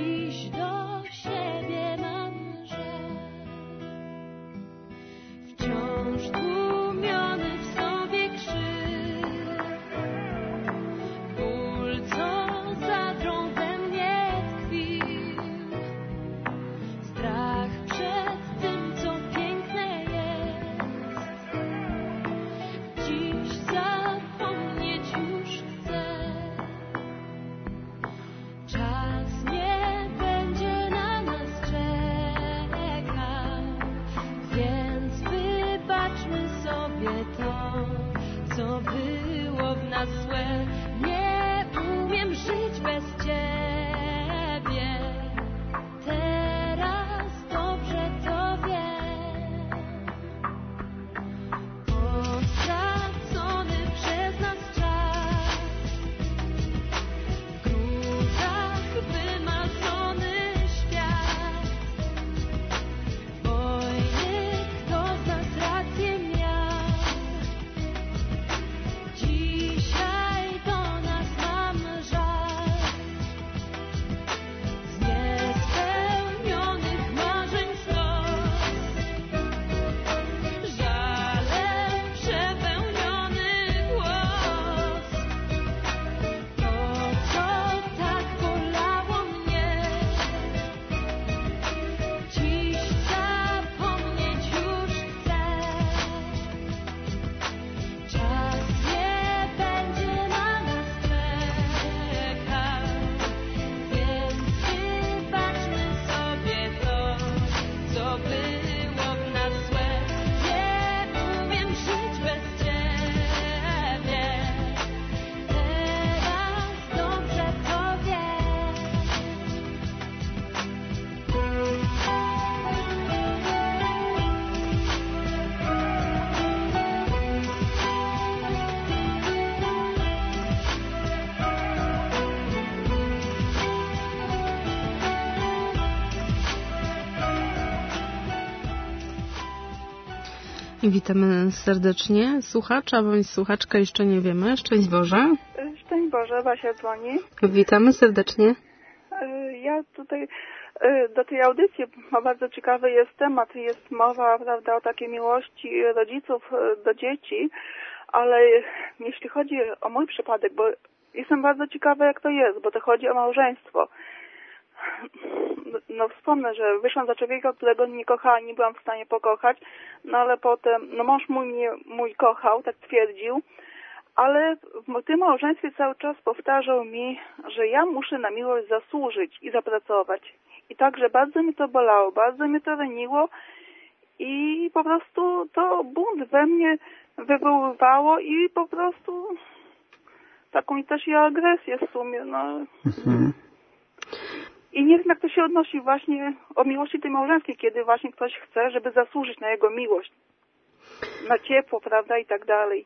Witamy serdecznie. Słuchacza bądź słuchaczka jeszcze nie wiemy. Szczęść Boże. Szczęść Boże, Basia dzwoni. Witamy serdecznie. Ja tutaj do tej audycji, bo bardzo ciekawy jest temat. Jest mowa, prawda, o takiej miłości rodziców do dzieci, ale jeśli chodzi o mój przypadek, bo jestem bardzo ciekawa, jak to jest, bo to chodzi o małżeństwo. No wspomnę, że wyszłam za człowieka, którego nie kochała, nie byłam w stanie pokochać, no ale potem, no mąż mój kochał, tak twierdził, ale w tym małżeństwie cały czas powtarzał mi, że ja muszę na miłość zasłużyć i zapracować. I także bardzo mi to bolało, bardzo mnie to raniło i po prostu to bunt we mnie wywoływało i po prostu taką też i agresję w sumie, no. I nie wiem, jak to się odnosi właśnie o miłości tej małżeńskiej, kiedy właśnie ktoś chce, żeby zasłużyć na jego miłość, na ciepło, prawda, i tak dalej.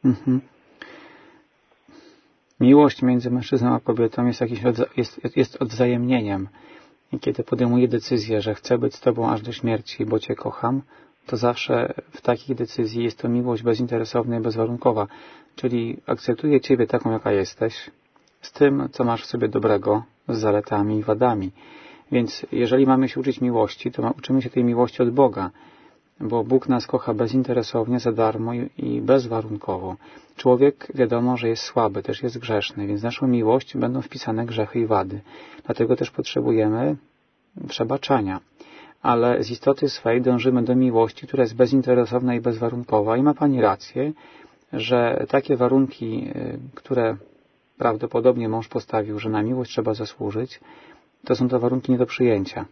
Miłość między mężczyzną a kobietą jest odwzajemnieniem. I kiedy podejmuję decyzję, że chcę być z Tobą aż do śmierci, bo Cię kocham, to zawsze w takiej decyzji jest to miłość bezinteresowna i bezwarunkowa. Czyli akceptuję Ciebie taką, jaka jesteś, z tym, co masz w sobie dobrego, z zaletami i wadami. Więc jeżeli mamy się uczyć miłości, to uczymy się tej miłości od Boga, bo Bóg nas kocha bezinteresownie, za darmo i bezwarunkowo. Człowiek wiadomo, że jest słaby, też jest grzeszny, więc w naszą miłość będą wpisane grzechy i wady. Dlatego też potrzebujemy przebaczania. Ale z istoty swej dążymy do miłości, która jest bezinteresowna i bezwarunkowa. I ma Pani rację, że takie warunki, które prawdopodobnie mąż postawił, że na miłość trzeba zasłużyć, to są to warunki nie do przyjęcia.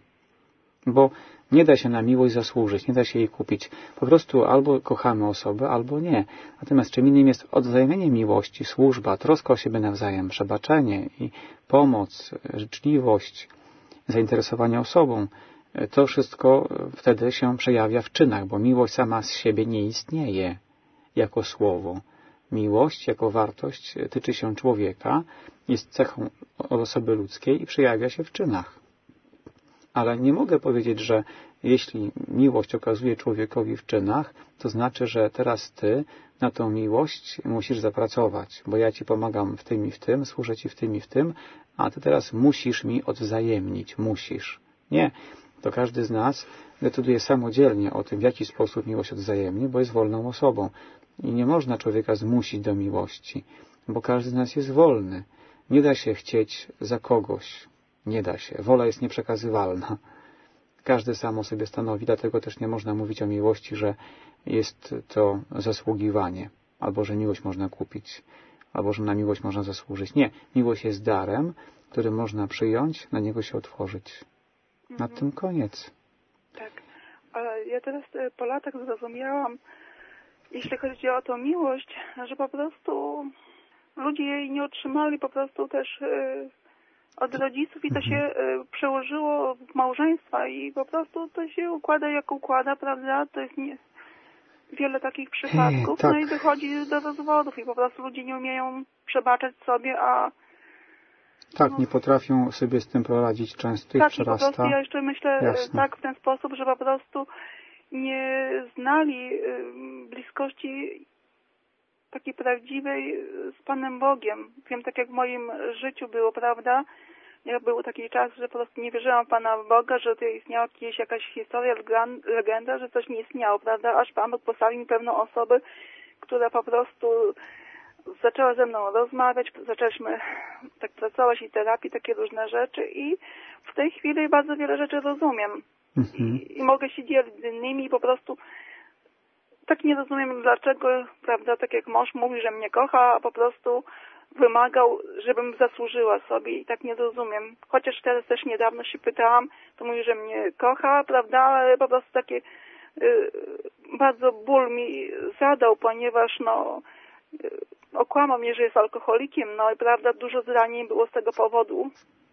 Bo nie da się na miłość zasłużyć, nie da się jej kupić. Po prostu albo kochamy osobę, albo nie. Natomiast czym innym jest odwzajemnienie miłości, służba, troska o siebie nawzajem, przebaczenie i pomoc, życzliwość, zainteresowanie osobą. To wszystko wtedy się przejawia w czynach, bo miłość sama z siebie nie istnieje jako słowo. Miłość jako wartość tyczy się człowieka, jest cechą osoby ludzkiej i przejawia się w czynach. Ale nie mogę powiedzieć, że jeśli miłość okazuje człowiekowi w czynach, to znaczy, że teraz Ty na tą miłość musisz zapracować, bo ja Ci pomagam w tym i w tym, służę Ci w tym i w tym, a Ty teraz musisz mi odwzajemnić, musisz. Nie, to każdy z nas decyduje samodzielnie o tym, w jaki sposób miłość odwzajemni, bo jest wolną osobą. I nie można człowieka zmusić do miłości, bo każdy z nas jest wolny. Nie da się chcieć za kogoś. Nie da się. Wola jest nieprzekazywalna. Każdy sam o sobie stanowi, dlatego też nie można mówić o miłości, że jest to zasługiwanie, albo że miłość można kupić, albo że na miłość można zasłużyć. Nie. Miłość jest darem, który można przyjąć, na niego się otworzyć. Na tym koniec. Tak. Ale ja teraz po latach zrozumiałam, jeśli chodzi o tą miłość, że po prostu ludzie jej nie otrzymali po prostu też od rodziców i to się przełożyło w małżeństwa i po prostu to się układa jak układa, prawda? To jest wiele takich przypadków, tak. No i dochodzi do rozwodów i po prostu ludzie nie umieją przebaczać sobie, a tak, nie potrafią sobie z tym poradzić, często ich tak, przerasta. Tak, po prostu ja jeszcze myślę Jasne. w ten sposób, że po prostu nie znali bliskości takiej prawdziwej z Panem Bogiem. Wiem, tak jak w moim życiu było, prawda? Ja był taki czas, że po prostu nie wierzyłam w Pana Boga, że to istniała jakaś historia, legenda, że coś nie istniało, prawda? Aż Pan Bóg postawił mi pewną osobę, która po prostu zaczęła ze mną rozmawiać, zaczęliśmy tak pracować i terapii, takie różne rzeczy i w tej chwili bardzo wiele rzeczy rozumiem. I mogę się dzielić z innymi i po prostu tak nie rozumiem, dlaczego, prawda, tak jak mąż mówi, że mnie kocha, a po prostu wymagał, żebym zasłużyła sobie i tak nie rozumiem. Chociaż teraz też niedawno się pytałam, to mówi, że mnie kocha, prawda, ale po prostu takie bardzo ból mi zadał, ponieważ okłamał mnie, że jest alkoholikiem, no i prawda, dużo zranień było z tego powodu.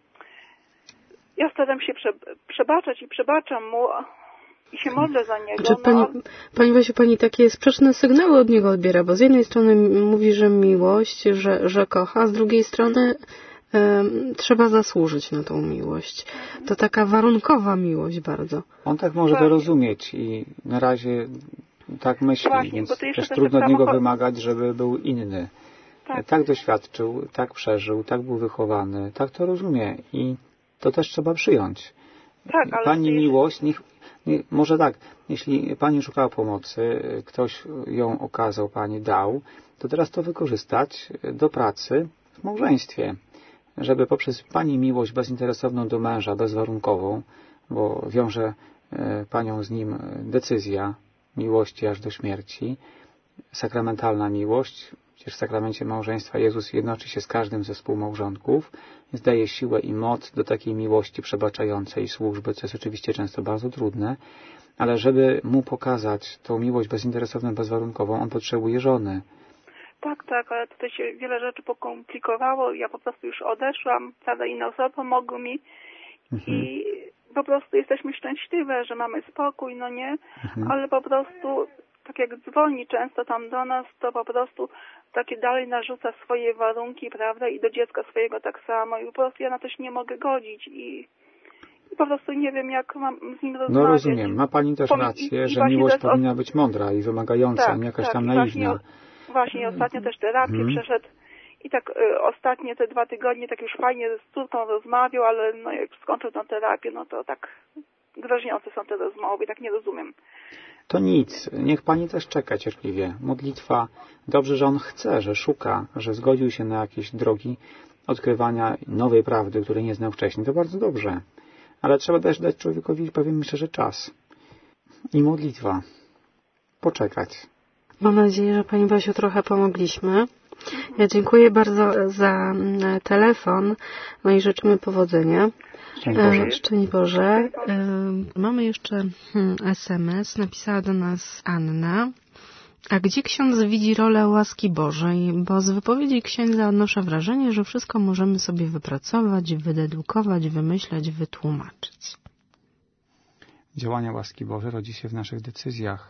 Ja staram się przebaczać i przebaczam mu i się modlę za niego. Pani Basiu, Pani takie sprzeczne sygnały od niego odbiera, bo z jednej strony mówi, że miłość, że kocha, a z drugiej strony trzeba zasłużyć na tą miłość. To taka warunkowa miłość bardzo. On tak może to rozumieć i na razie tak myśli, Właśnie, więc też tak trudno od samo niego wymagać, żeby był inny. Tak. Tak doświadczył, tak przeżył, tak był wychowany, tak to rozumie i to też trzeba przyjąć. Tak, ale Pani miłość, może tak, jeśli Pani szukała pomocy, ktoś ją okazał, Pani dał, to teraz to wykorzystać do pracy w małżeństwie, żeby poprzez Pani miłość bezinteresowną do męża, bezwarunkową, bo wiąże Panią z nim decyzja miłości aż do śmierci, sakramentalna miłość. Przecież w sakramencie małżeństwa Jezus jednoczy się z każdym ze współmałżonków, więc daje siłę i moc do takiej miłości przebaczającej służby, co jest oczywiście często bardzo trudne, ale żeby mu pokazać tą miłość bezinteresowną, bezwarunkową, on potrzebuje żony. Tak, ale tutaj się wiele rzeczy pokomplikowało. Ja po prostu już odeszłam, prawda, inne osoby pomogły mi i po prostu jesteśmy szczęśliwe, że mamy spokój, no nie, ale po prostu tak jak dzwoni często tam do nas, to po prostu takie dalej narzuca swoje warunki, prawda, i do dziecka swojego tak samo i po prostu ja na to się nie mogę godzić i po prostu nie wiem, jak mam z nim rozmawiać. No rozumiem, ma Pani też rację, że miłość powinna być mądra i wymagająca, nie jakaś tam naiwna. Właśnie ostatnio też terapię przeszedł i tak ostatnie te 2 tygodnie tak już fajnie z córką rozmawiał, ale no jak skończył tę terapię, no to tak drażniące są te rozmowy, tak nie rozumiem. To nic, niech Pani też czeka cierpliwie. Modlitwa, dobrze, że on chce, że szuka, że zgodził się na jakieś drogi odkrywania nowej prawdy, której nie znał wcześniej. To bardzo dobrze. Ale trzeba też dać człowiekowi, powiem szczerze, czas. I modlitwa. Poczekać. Mam nadzieję, że Pani Basiu trochę pomogliśmy. Ja dziękuję bardzo za telefon, no i życzymy powodzenia. Szczęść Boże. Szczęść Boże. Mamy jeszcze SMS. Napisała do nas Anna. A gdzie ksiądz widzi rolę łaski Bożej? Bo z wypowiedzi księdza odnoszę wrażenie, że wszystko możemy sobie wypracować, wydedukować, wymyśleć, wytłumaczyć. Działanie łaski Bożej rodzi się w naszych decyzjach.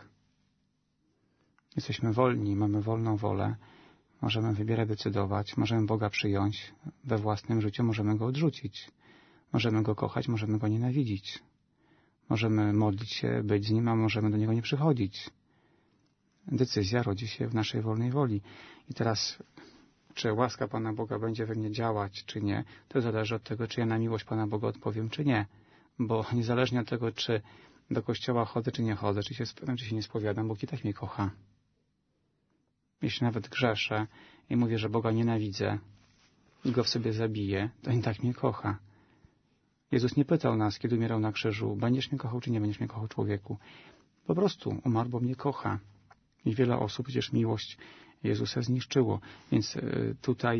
Jesteśmy wolni, mamy wolną wolę. Możemy wybierać, decydować, możemy Boga przyjąć we własnym życiu, możemy Go odrzucić. Możemy Go kochać, możemy Go nienawidzić. Możemy modlić się, być z Nim, a możemy do Niego nie przychodzić. Decyzja rodzi się w naszej wolnej woli. I teraz, czy łaska Pana Boga będzie we mnie działać, czy nie, to zależy od tego, czy ja na miłość Pana Boga odpowiem, czy nie. Bo niezależnie od tego, czy do kościoła chodzę, czy nie chodzę, czy się spowiadam, czy się nie spowiadam, Bóg i tak mnie kocha. Jeśli nawet grzeszę i mówię, że Boga nienawidzę i Go w sobie zabiję, to i tak mnie kocha. Jezus nie pytał nas, kiedy umierał na krzyżu, będziesz mnie kochał, czy nie będziesz mnie kochał, człowieku. Po prostu umarł, bo mnie kocha. I wiele osób przecież miłość Jezusa zniszczyło. Więc tutaj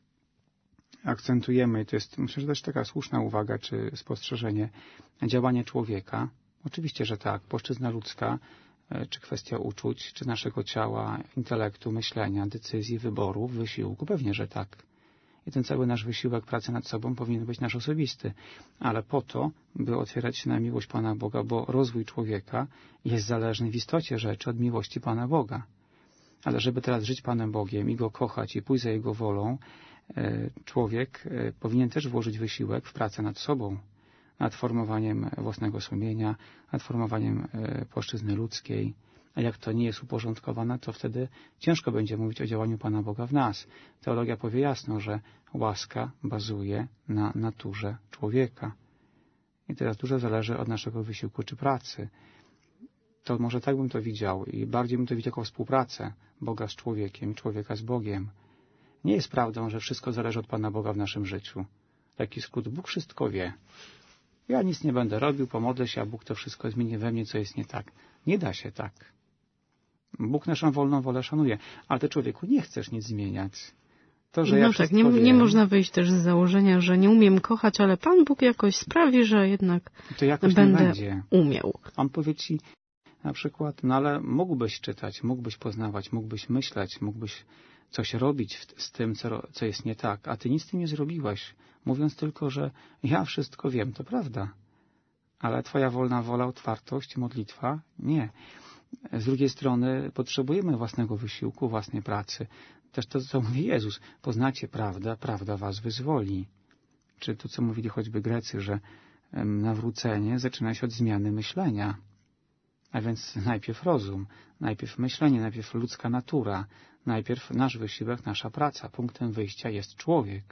akcentujemy, to jest, myślę, że też taka słuszna uwaga, czy spostrzeżenie, działanie człowieka. Oczywiście, że tak, płaszczyzna ludzka, czy kwestia uczuć, czy naszego ciała, intelektu, myślenia, decyzji, wyborów, wysiłku, pewnie, że tak. I ten cały nasz wysiłek pracy nad sobą powinien być nasz osobisty. Ale po to, by otwierać się na miłość Pana Boga, bo rozwój człowieka jest zależny w istocie rzeczy od miłości Pana Boga. Ale żeby teraz żyć Panem Bogiem i Go kochać i pójść za Jego wolą, człowiek powinien też włożyć wysiłek w pracę nad sobą, nad formowaniem własnego sumienia, nad formowaniem płaszczyzny ludzkiej. A jak to nie jest uporządkowane, to wtedy ciężko będzie mówić o działaniu Pana Boga w nas. Teologia powie jasno, że łaska bazuje na naturze człowieka. I teraz dużo zależy od naszego wysiłku czy pracy. To może tak bym to widział i bardziej bym to widział jako współpracę Boga z człowiekiem, człowieka z Bogiem. Nie jest prawdą, że wszystko zależy od Pana Boga w naszym życiu. Taki skrót, Bóg wszystko wie. Ja nic nie będę robił, pomodlę się, a Bóg to wszystko zmieni we mnie, co jest nie tak. Nie da się tak. Bóg naszą wolną wolę szanuje, ale ty, człowieku, nie chcesz nic zmieniać. To, że ja tak, nie można wyjść też z założenia, że nie umiem kochać, ale Pan Bóg jakoś sprawi, że jednak to jakoś będę nie będzie. umiał. On powie ci na przykład, no ale mógłbyś czytać, mógłbyś poznawać, mógłbyś myśleć, mógłbyś coś robić z tym, co jest nie tak, a ty nic z tym nie zrobiłeś, mówiąc tylko, że ja wszystko wiem, to prawda. Ale twoja wolna wola, otwartość, modlitwa, nie. Z drugiej strony potrzebujemy własnego wysiłku, własnej pracy. Też to, co mówi Jezus. Poznacie prawdę, prawda was wyzwoli. Czy to, co mówili choćby Grecy, że nawrócenie zaczyna się od zmiany myślenia. A więc najpierw rozum, najpierw myślenie, najpierw ludzka natura, najpierw nasz wysiłek, nasza praca. Punktem wyjścia jest człowiek.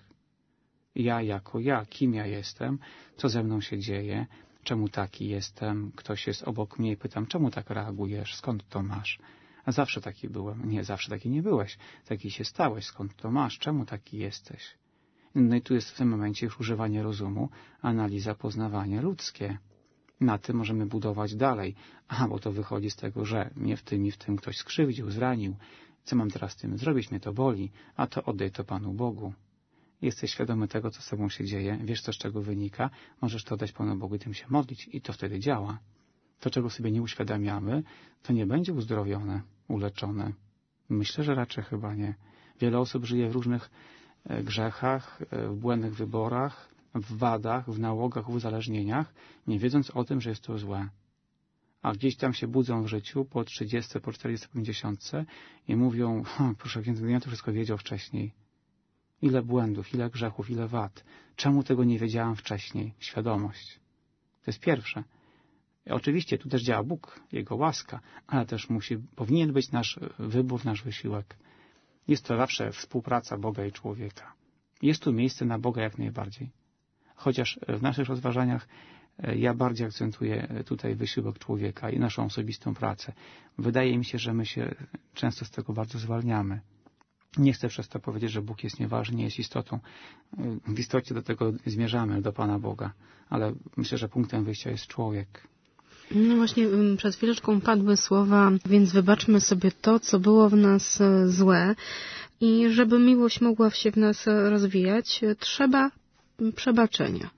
Ja jako ja, kim ja jestem, co ze mną się dzieje, czemu taki jestem, ktoś jest obok mnie i pytam, czemu tak reagujesz, skąd to masz? A zawsze taki byłem. Nie, zawsze taki nie byłeś. Taki się stałeś, skąd to masz, czemu taki jesteś? No i tu jest w tym momencie już używanie rozumu, analiza, poznawanie ludzkie. Na tym możemy budować dalej. Aha, bo to wychodzi z tego, że mnie w tym i w tym ktoś skrzywdził, zranił. Co mam teraz z tym zrobić? Mnie to boli. A to oddaj to Panu Bogu. Jesteś świadomy tego, co z tobą się dzieje, wiesz, co z czego wynika, możesz to oddać Panu Bogu i tym się modlić i to wtedy działa. To, czego sobie nie uświadamiamy, to nie będzie uzdrowione, uleczone. Myślę, że raczej chyba nie. Wiele osób żyje w różnych grzechach, w błędnych wyborach, w wadach, w nałogach, w uzależnieniach, nie wiedząc o tym, że jest to złe. A gdzieś tam się budzą w życiu po 30, po 40, 50 i mówią, proszę księdza, ja to wszystko wiedział wcześniej. Ile błędów, ile grzechów, ile wad. Czemu tego nie wiedziałam wcześniej? Świadomość. To jest pierwsze. Oczywiście tu też działa Bóg, Jego łaska, ale też powinien być nasz wybór, nasz wysiłek. Jest to zawsze współpraca Boga i człowieka. Jest tu miejsce na Boga jak najbardziej. Chociaż w naszych rozważaniach ja bardziej akcentuję tutaj wysiłek człowieka i naszą osobistą pracę. Wydaje mi się, że my się często z tego bardzo zwalniamy. Nie chcę przez to powiedzieć, że Bóg jest nieważny, nie jest istotą. W istocie do tego zmierzamy, do Pana Boga. Ale myślę, że punktem wyjścia jest człowiek. No właśnie przed chwileczką padły słowa, więc wybaczmy sobie to, co było w nas złe i żeby miłość mogła się w nas rozwijać, trzeba przebaczenia.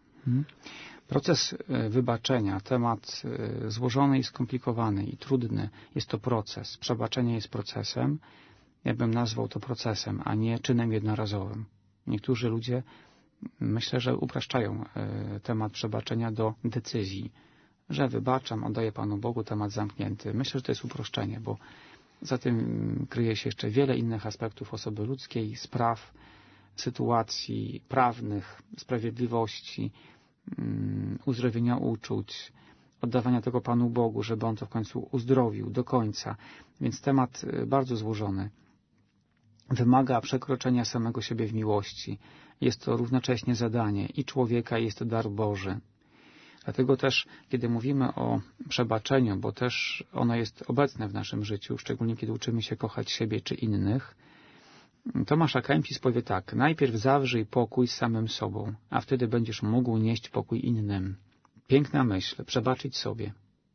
Proces wybaczenia, temat złożony i skomplikowany i trudny, jest to proces. Przebaczenie jest procesem. Ja bym nazwał to procesem, a nie czynem jednorazowym. Niektórzy ludzie, myślę, że upraszczają temat przebaczenia do decyzji, że wybaczam, oddaję Panu Bogu, temat zamknięty. Myślę, że to jest uproszczenie, bo za tym kryje się jeszcze wiele innych aspektów osoby ludzkiej, spraw, sytuacji prawnych, sprawiedliwości, uzdrowienia uczuć, oddawania tego Panu Bogu, żeby On to w końcu uzdrowił do końca. Więc temat bardzo złożony. Wymaga przekroczenia samego siebie w miłości. Jest to równocześnie zadanie i człowieka, i jest to dar Boży. Dlatego też, kiedy mówimy o przebaczeniu, bo też ono jest obecne w naszym życiu, szczególnie kiedy uczymy się kochać siebie czy innych, Tomasz A. Kempis powie tak: najpierw zawrzyj pokój z samym sobą, a wtedy będziesz mógł nieść pokój innym. Piękna myśl, przebaczyć sobie.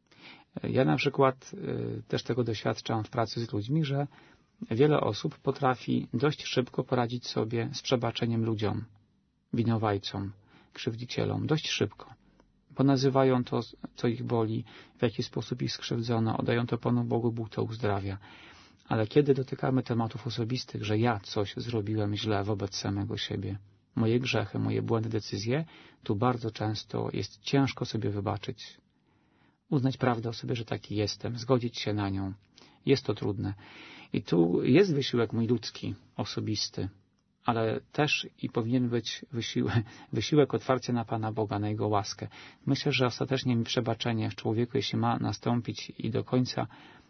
Ja na przykład też tego doświadczam w pracy z ludźmi, że wiele osób potrafi dość szybko poradzić sobie z przebaczeniem ludziom, winowajcom, krzywdzicielom, dość szybko. Bo nazywają to, co ich boli, w jaki sposób ich skrzywdzono, oddają to Panu Bogu, Bóg to uzdrawia. Ale kiedy dotykamy tematów osobistych, że ja coś zrobiłem źle wobec samego siebie, moje grzechy, moje błędne decyzje, tu bardzo często jest ciężko sobie wybaczyć. Uznać prawdę o sobie, że taki jestem, zgodzić się na nią. Jest to trudne. I tu jest wysiłek mój ludzki, osobisty, ale też i powinien być wysiłek otwarcia na Pana Boga, na Jego łaskę. Myślę, że ostatecznie mi przebaczenie w człowieku, jeśli ma nastąpić i do końca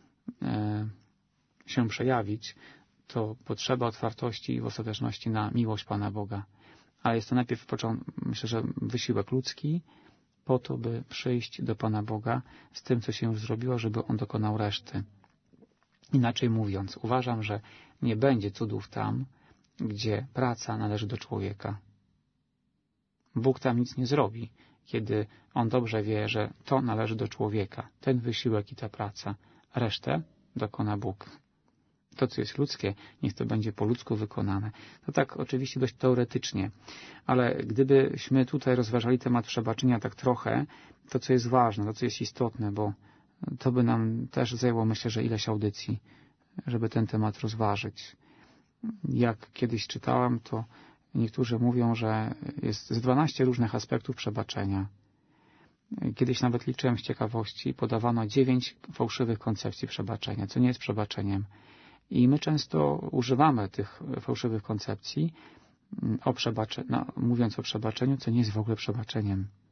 się przejawić, to potrzeba otwartości i w ostateczności na miłość Pana Boga. Ale jest to najpierw, myślę, że wysiłek ludzki, po to, by przyjść do Pana Boga z tym, co się już zrobiło, żeby On dokonał reszty. Inaczej mówiąc, uważam, że nie będzie cudów tam, gdzie praca należy do człowieka. Bóg tam nic nie zrobi, kiedy On dobrze wie, że to należy do człowieka, ten wysiłek i ta praca. Resztę dokona Bóg. To, co jest ludzkie, niech to będzie po ludzku wykonane. To tak oczywiście dość teoretycznie, ale gdybyśmy tutaj rozważali temat przebaczenia tak trochę, to co jest ważne, to co jest istotne, bo to by nam też zajęło, myślę, że ileś audycji, żeby ten temat rozważyć. Jak kiedyś czytałem, to niektórzy mówią, że jest z 12 różnych aspektów przebaczenia. Kiedyś nawet liczyłem z ciekawości, podawano 9 fałszywych koncepcji przebaczenia, co nie jest przebaczeniem. I my często używamy tych fałszywych koncepcji, mówiąc o przebaczeniu, co nie jest w ogóle przebaczeniem.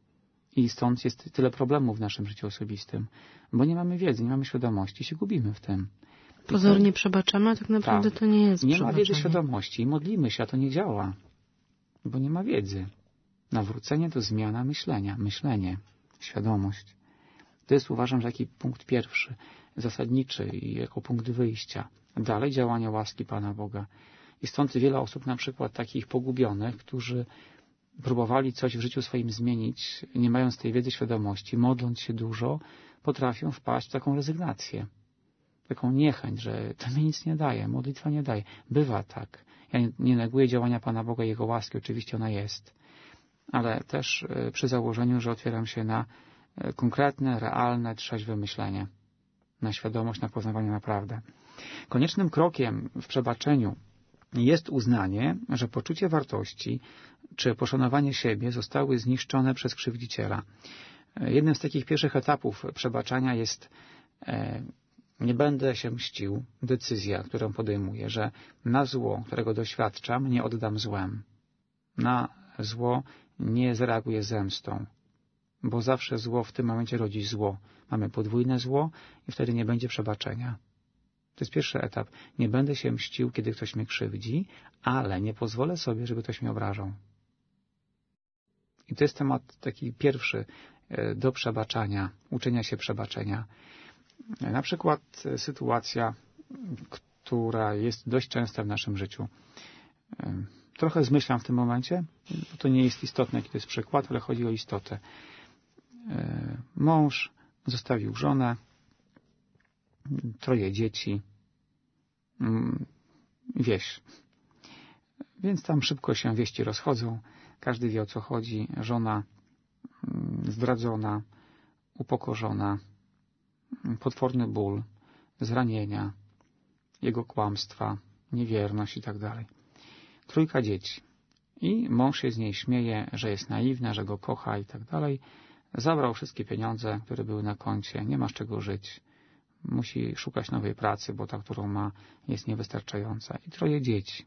I stąd jest tyle problemów w naszym życiu osobistym, bo nie mamy wiedzy, nie mamy świadomości, się gubimy w tym. Pozornie przebaczamy, a tak naprawdę to nie jest przebaczenie. Nie ma wiedzy, świadomości i modlimy się, a to nie działa, bo nie ma wiedzy. Nawrócenie to zmiana myślenia, myślenie, świadomość. To jest, uważam, że taki punkt pierwszy, zasadniczy i jako punkt wyjścia. Dalej działanie łaski Pana Boga. I stąd wiele osób, na przykład takich pogubionych, którzy próbowali coś w życiu swoim zmienić, nie mając tej wiedzy, świadomości, modląc się dużo, potrafią wpaść w taką rezygnację, taką niechęć, że to mi nic nie daje, modlitwa nie daje. Bywa tak. Ja nie neguję działania Pana Boga i Jego łaski, oczywiście ona jest, ale też przy założeniu, że otwieram się na konkretne, realne, trzeźwe myślenie, na świadomość, na poznawanie na prawdę. Koniecznym krokiem w przebaczeniu jest uznanie, że poczucie wartości czy poszanowanie siebie zostały zniszczone przez krzywdziciela. Jednym z takich pierwszych etapów przebaczania jest nie będę się mścił, decyzja, którą podejmuję, że na zło, którego doświadczam, nie oddam złem. Na zło nie zareaguję zemstą, bo zawsze zło w tym momencie rodzi zło. Mamy podwójne zło i wtedy nie będzie przebaczenia. To jest pierwszy etap. Nie będę się mścił, kiedy ktoś mnie krzywdzi, ale nie pozwolę sobie, żeby ktoś mnie obrażał. I to jest temat taki pierwszy do przebaczania, uczenia się przebaczenia. Na przykład sytuacja, która jest dość częsta w naszym życiu. Trochę zmyślam w tym momencie, bo to nie jest istotne, jaki to jest przykład, ale chodzi o istotę. Mąż zostawił żonę, 3 dzieci, wieś. Więc tam szybko się wieści rozchodzą. Każdy wie, o co chodzi. Żona zdradzona, upokorzona, potworny ból, zranienia, jego kłamstwa, niewierność i tak dalej. 3 dzieci. I mąż się z niej śmieje, że jest naiwna, że go kocha i tak dalej. Zabrał wszystkie pieniądze, które były na koncie. Nie ma z czego żyć. Musi szukać nowej pracy, bo ta, którą ma, jest niewystarczająca. I 3 dzieci.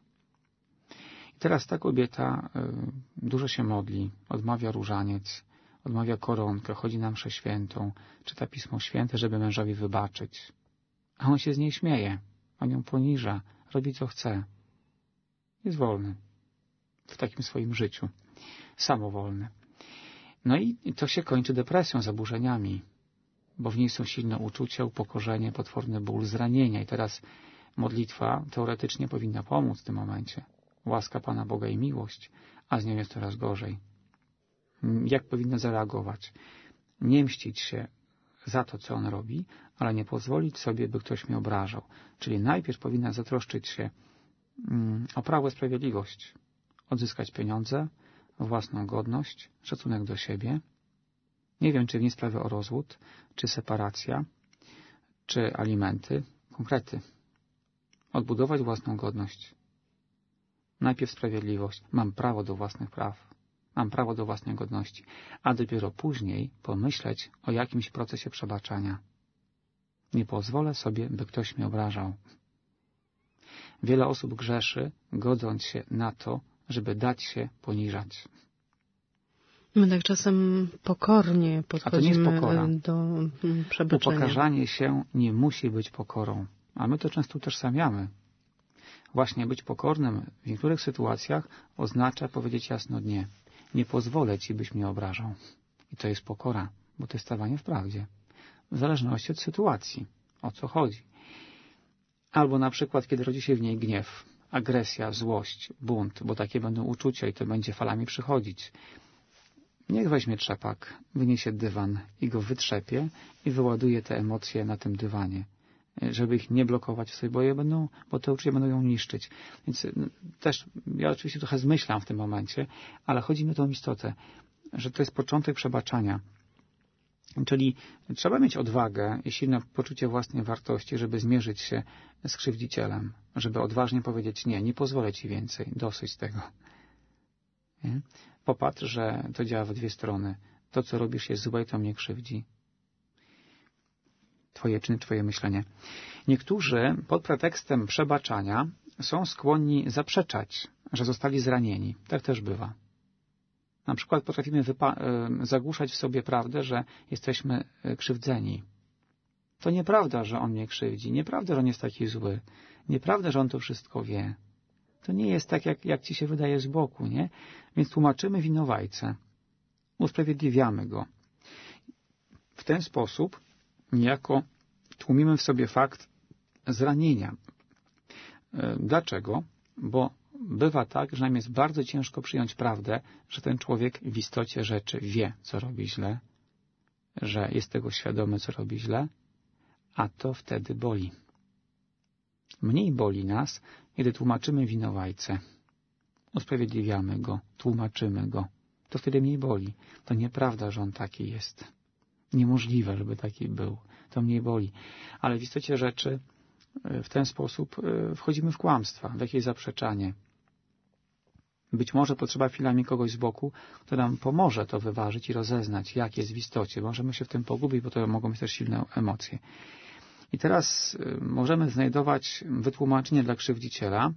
I teraz ta kobieta dużo się modli, odmawia różaniec, odmawia koronkę, chodzi na mszę świętą, czyta Pismo Święte, żeby mężowi wybaczyć. A on się z niej śmieje, on ją poniża, robi co chce. Jest wolny w takim swoim życiu, samowolny. No i to się kończy depresją, zaburzeniami, bo w niej są silne uczucia, upokorzenie, potworny ból, zranienia. I teraz modlitwa teoretycznie powinna pomóc w tym momencie. Łaska Pana Boga i miłość, a z nią jest coraz gorzej. Jak powinna zareagować? Nie mścić się za to, co on robi, ale nie pozwolić sobie, by ktoś mnie obrażał. Czyli najpierw powinna zatroszczyć się o prawo i sprawiedliwość, odzyskać pieniądze, własną godność, szacunek do siebie. Nie wiem, czy w niej sprawy o rozwód, czy separacja, czy alimenty, konkrety. Odbudować własną godność. Najpierw sprawiedliwość. Mam prawo do własnych praw. Mam prawo do własnej godności. A dopiero później pomyśleć o jakimś procesie przebaczania. Nie pozwolę sobie, by ktoś mnie obrażał. Wiele osób grzeszy, godząc się na to, żeby dać się poniżać. My tak czasem pokornie podchodzimy do przebaczenia. Upokarzanie się nie musi być pokorą, a my to często utożsamiamy. Właśnie być pokornym w niektórych sytuacjach oznacza powiedzieć jasno nie. Nie pozwolę Ci, byś mnie obrażał. I to jest pokora, bo to jest stawanie w prawdzie. W zależności od sytuacji, o co chodzi. Albo na przykład, kiedy rodzi się w niej gniew, agresja, złość, bunt, bo takie będą uczucia i to będzie falami przychodzić. Niech weźmie trzepak, wyniesie dywan i go wytrzepie i wyładuje te emocje na tym dywanie, żeby ich nie blokować w sobie, bo te uczucia będą ją niszczyć. Więc też, ja oczywiście trochę zmyślam w tym momencie, ale chodzi mi o tą istotę, że to jest początek przebaczania. Czyli trzeba mieć odwagę i silne poczucie własnej wartości, żeby zmierzyć się z krzywdzicielem, żeby odważnie powiedzieć nie pozwolę Ci więcej, dosyć tego. Nie? Popatrz, że to działa w 2 strony. To, co robisz, jest złe i to mnie krzywdzi. Twoje czyny, Twoje myślenie. Niektórzy pod pretekstem przebaczania są skłonni zaprzeczać, że zostali zranieni. Tak też bywa. Na przykład potrafimy zagłuszać w sobie prawdę, że jesteśmy krzywdzeni. To nieprawda, że on mnie krzywdzi. Nieprawda, że on jest taki zły. Nieprawda, że on to wszystko wie. To nie jest tak, jak ci się wydaje z boku, nie? Więc tłumaczymy winowajcę. Usprawiedliwiamy go. W ten sposób niejako tłumimy w sobie fakt zranienia. Dlaczego? Bo bywa tak, że nam jest bardzo ciężko przyjąć prawdę, że ten człowiek w istocie rzeczy wie, co robi źle, że jest tego świadomy, co robi źle, a to wtedy boli. Mniej boli nas, kiedy tłumaczymy winowajcę. Usprawiedliwiamy go, tłumaczymy go. To wtedy mniej boli. To nieprawda, że on taki jest. Niemożliwe, żeby taki był. To mniej boli. Ale w istocie rzeczy w ten sposób wchodzimy w kłamstwa, w jakieś zaprzeczanie. Być może potrzeba chwilami kogoś z boku, kto nam pomoże to wyważyć i rozeznać, jak jest w istocie. Możemy się w tym pogubić, bo to mogą być też silne emocje. I teraz możemy znajdować wytłumaczenie dla krzywdziciela,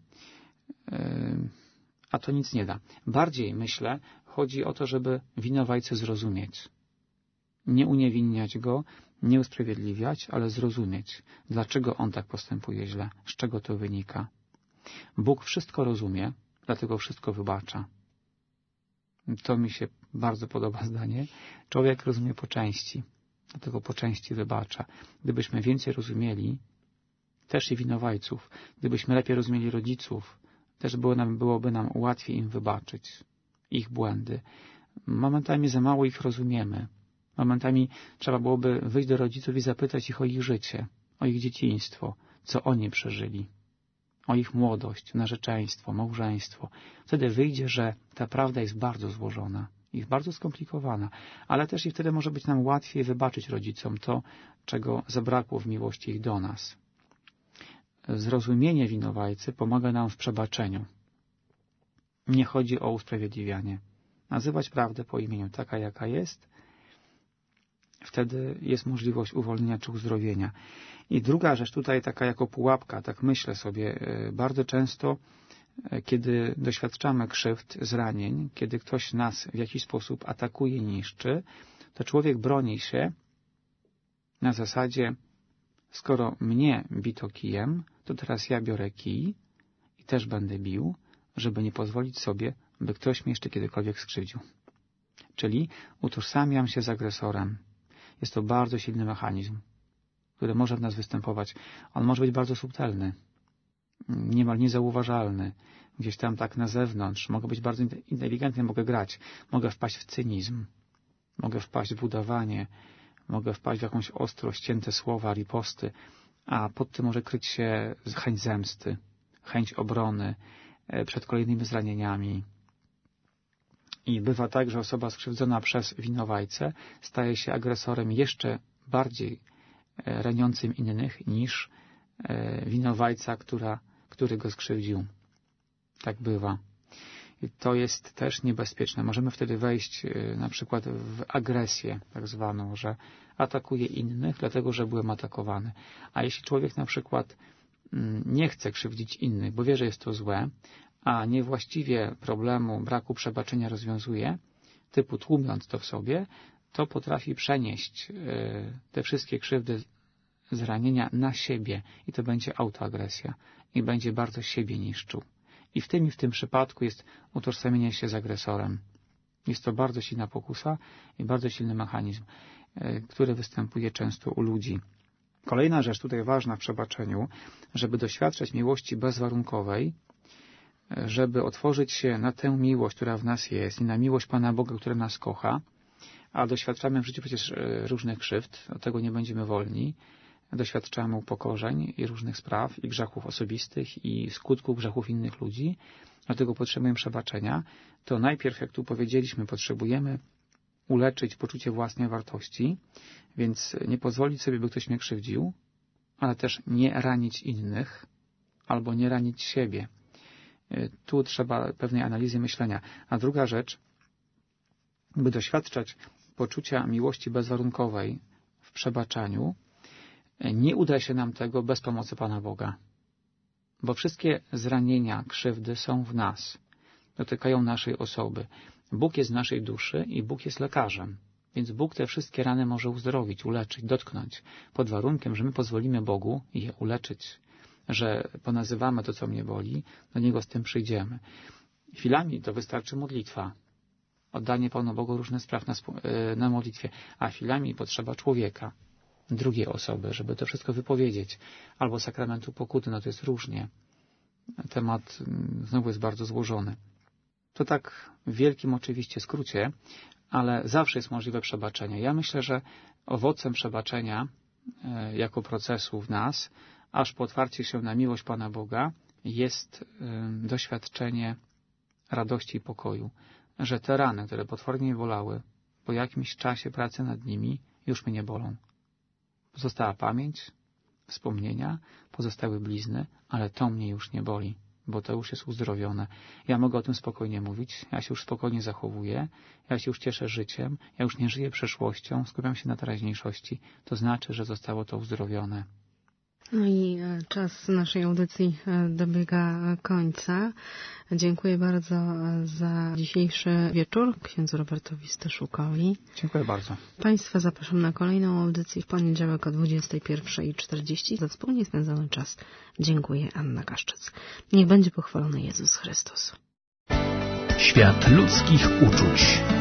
a to nic nie da. Bardziej, myślę, chodzi o to, żeby winowajcę zrozumieć. Nie uniewinniać go, nie usprawiedliwiać, ale zrozumieć, dlaczego on tak postępuje źle, z czego to wynika. Bóg wszystko rozumie, dlatego wszystko wybacza. To mi się bardzo podoba zdanie. Człowiek rozumie po części, dlatego po części wybacza. Gdybyśmy więcej rozumieli, też i winowajców, gdybyśmy lepiej rozumieli rodziców, też byłoby nam łatwiej im wybaczyć ich błędy. Momentami za mało ich rozumiemy. Momentami trzeba byłoby wyjść do rodziców i zapytać ich o ich życie, o ich dzieciństwo, co oni przeżyli, o ich młodość, narzeczeństwo, małżeństwo. Wtedy wyjdzie, że ta prawda jest bardzo złożona i bardzo skomplikowana, ale też i wtedy może być nam łatwiej wybaczyć rodzicom to, czego zabrakło w miłości ich do nas. Zrozumienie winowajcy pomaga nam w przebaczeniu. Nie chodzi o usprawiedliwianie. Nazywać prawdę po imieniu taka, jaka jest, wtedy jest możliwość uwolnienia czy uzdrowienia. I druga rzecz tutaj taka jako pułapka, tak myślę sobie, bardzo często, kiedy doświadczamy krzywd, zranień, kiedy ktoś nas w jakiś sposób atakuje, niszczy, to człowiek broni się na zasadzie, skoro mnie bito kijem, to teraz ja biorę kij i też będę bił, żeby nie pozwolić sobie, by ktoś mnie jeszcze kiedykolwiek skrzywdził. Czyli utożsamiam się z agresorem. Jest to bardzo silny mechanizm, który może w nas występować. On może być bardzo subtelny, niemal niezauważalny, gdzieś tam tak na zewnątrz. Mogę być bardzo inteligentny, mogę grać, mogę wpaść w cynizm, mogę wpaść w udawanie, mogę wpaść w jakąś ostrość, cięte słowa, riposty, a pod tym może kryć się chęć zemsty, chęć obrony przed kolejnymi zranieniami. I bywa tak, że osoba skrzywdzona przez winowajcę staje się agresorem jeszcze bardziej raniącym innych niż winowajca, który go skrzywdził. Tak bywa. I to jest też niebezpieczne. Możemy wtedy wejść na przykład w agresję tak zwaną, że atakuję innych, dlatego że byłem atakowany. A jeśli człowiek na przykład nie chce krzywdzić innych, bo wie, że jest to złe, a niewłaściwie problemu braku przebaczenia rozwiązuje, typu tłumiąc to w sobie, to potrafi przenieść te wszystkie krzywdy, zranienia na siebie i to będzie autoagresja i będzie bardzo siebie niszczył. I w tym przypadku jest utożsamienie się z agresorem. Jest to bardzo silna pokusa i bardzo silny mechanizm, który występuje często u ludzi. Kolejna rzecz tutaj ważna w przebaczeniu, żeby doświadczać miłości bezwarunkowej, żeby otworzyć się na tę miłość, która w nas jest i na miłość Pana Boga, który nas kocha, a doświadczamy w życiu przecież różnych krzywd, od tego nie będziemy wolni, doświadczamy upokorzeń i różnych spraw i grzechów osobistych i skutków grzechów innych ludzi, dlatego potrzebujemy przebaczenia, to najpierw, jak tu powiedzieliśmy, potrzebujemy uleczyć poczucie własnej wartości, więc nie pozwolić sobie, by ktoś mnie krzywdził, ale też nie ranić innych albo nie ranić siebie. Tu trzeba pewnej analizy myślenia. A druga rzecz, by doświadczać poczucia miłości bezwarunkowej w przebaczaniu, nie uda się nam tego bez pomocy Pana Boga. Bo wszystkie zranienia, krzywdy są w nas. Dotykają naszej osoby. Bóg jest w naszej duszy i Bóg jest lekarzem. Więc Bóg te wszystkie rany może uzdrowić, uleczyć, dotknąć, pod warunkiem, że my pozwolimy Bogu je uleczyć, że ponazywamy to, co mnie boli, do Niego z tym przyjdziemy. Chwilami to wystarczy modlitwa, oddanie Panu Bogu różnych spraw na modlitwie, a chwilami potrzeba człowieka, drugiej osoby, żeby to wszystko wypowiedzieć, albo sakramentu pokuty, to jest różnie. Temat znowu jest bardzo złożony. To tak w wielkim oczywiście skrócie, ale zawsze jest możliwe przebaczenie. Ja myślę, że owocem przebaczenia jako procesu w nas, aż po otwarcie się na miłość Pana Boga, jest doświadczenie radości i pokoju, że te rany, które potwornie mnie bolały, po jakimś czasie pracy nad nimi już mnie nie bolą. Pozostała pamięć, wspomnienia, pozostały blizny, ale to mnie już nie boli, bo to już jest uzdrowione. Ja mogę o tym spokojnie mówić, ja się już spokojnie zachowuję, ja się już cieszę życiem, ja już nie żyję przeszłością, skupiam się na teraźniejszości. To znaczy, że zostało to uzdrowione. No i czas naszej audycji dobiega końca. Dziękuję bardzo za dzisiejszy wieczór księdzu Robertowi Styszukowi. Dziękuję bardzo. Państwa zapraszam na kolejną audycję w poniedziałek o 21:40. Za wspólnie spędzony czas dziękuję, Anna Kaszczyc. Niech będzie pochwalony Jezus Chrystus. Świat ludzkich uczuć.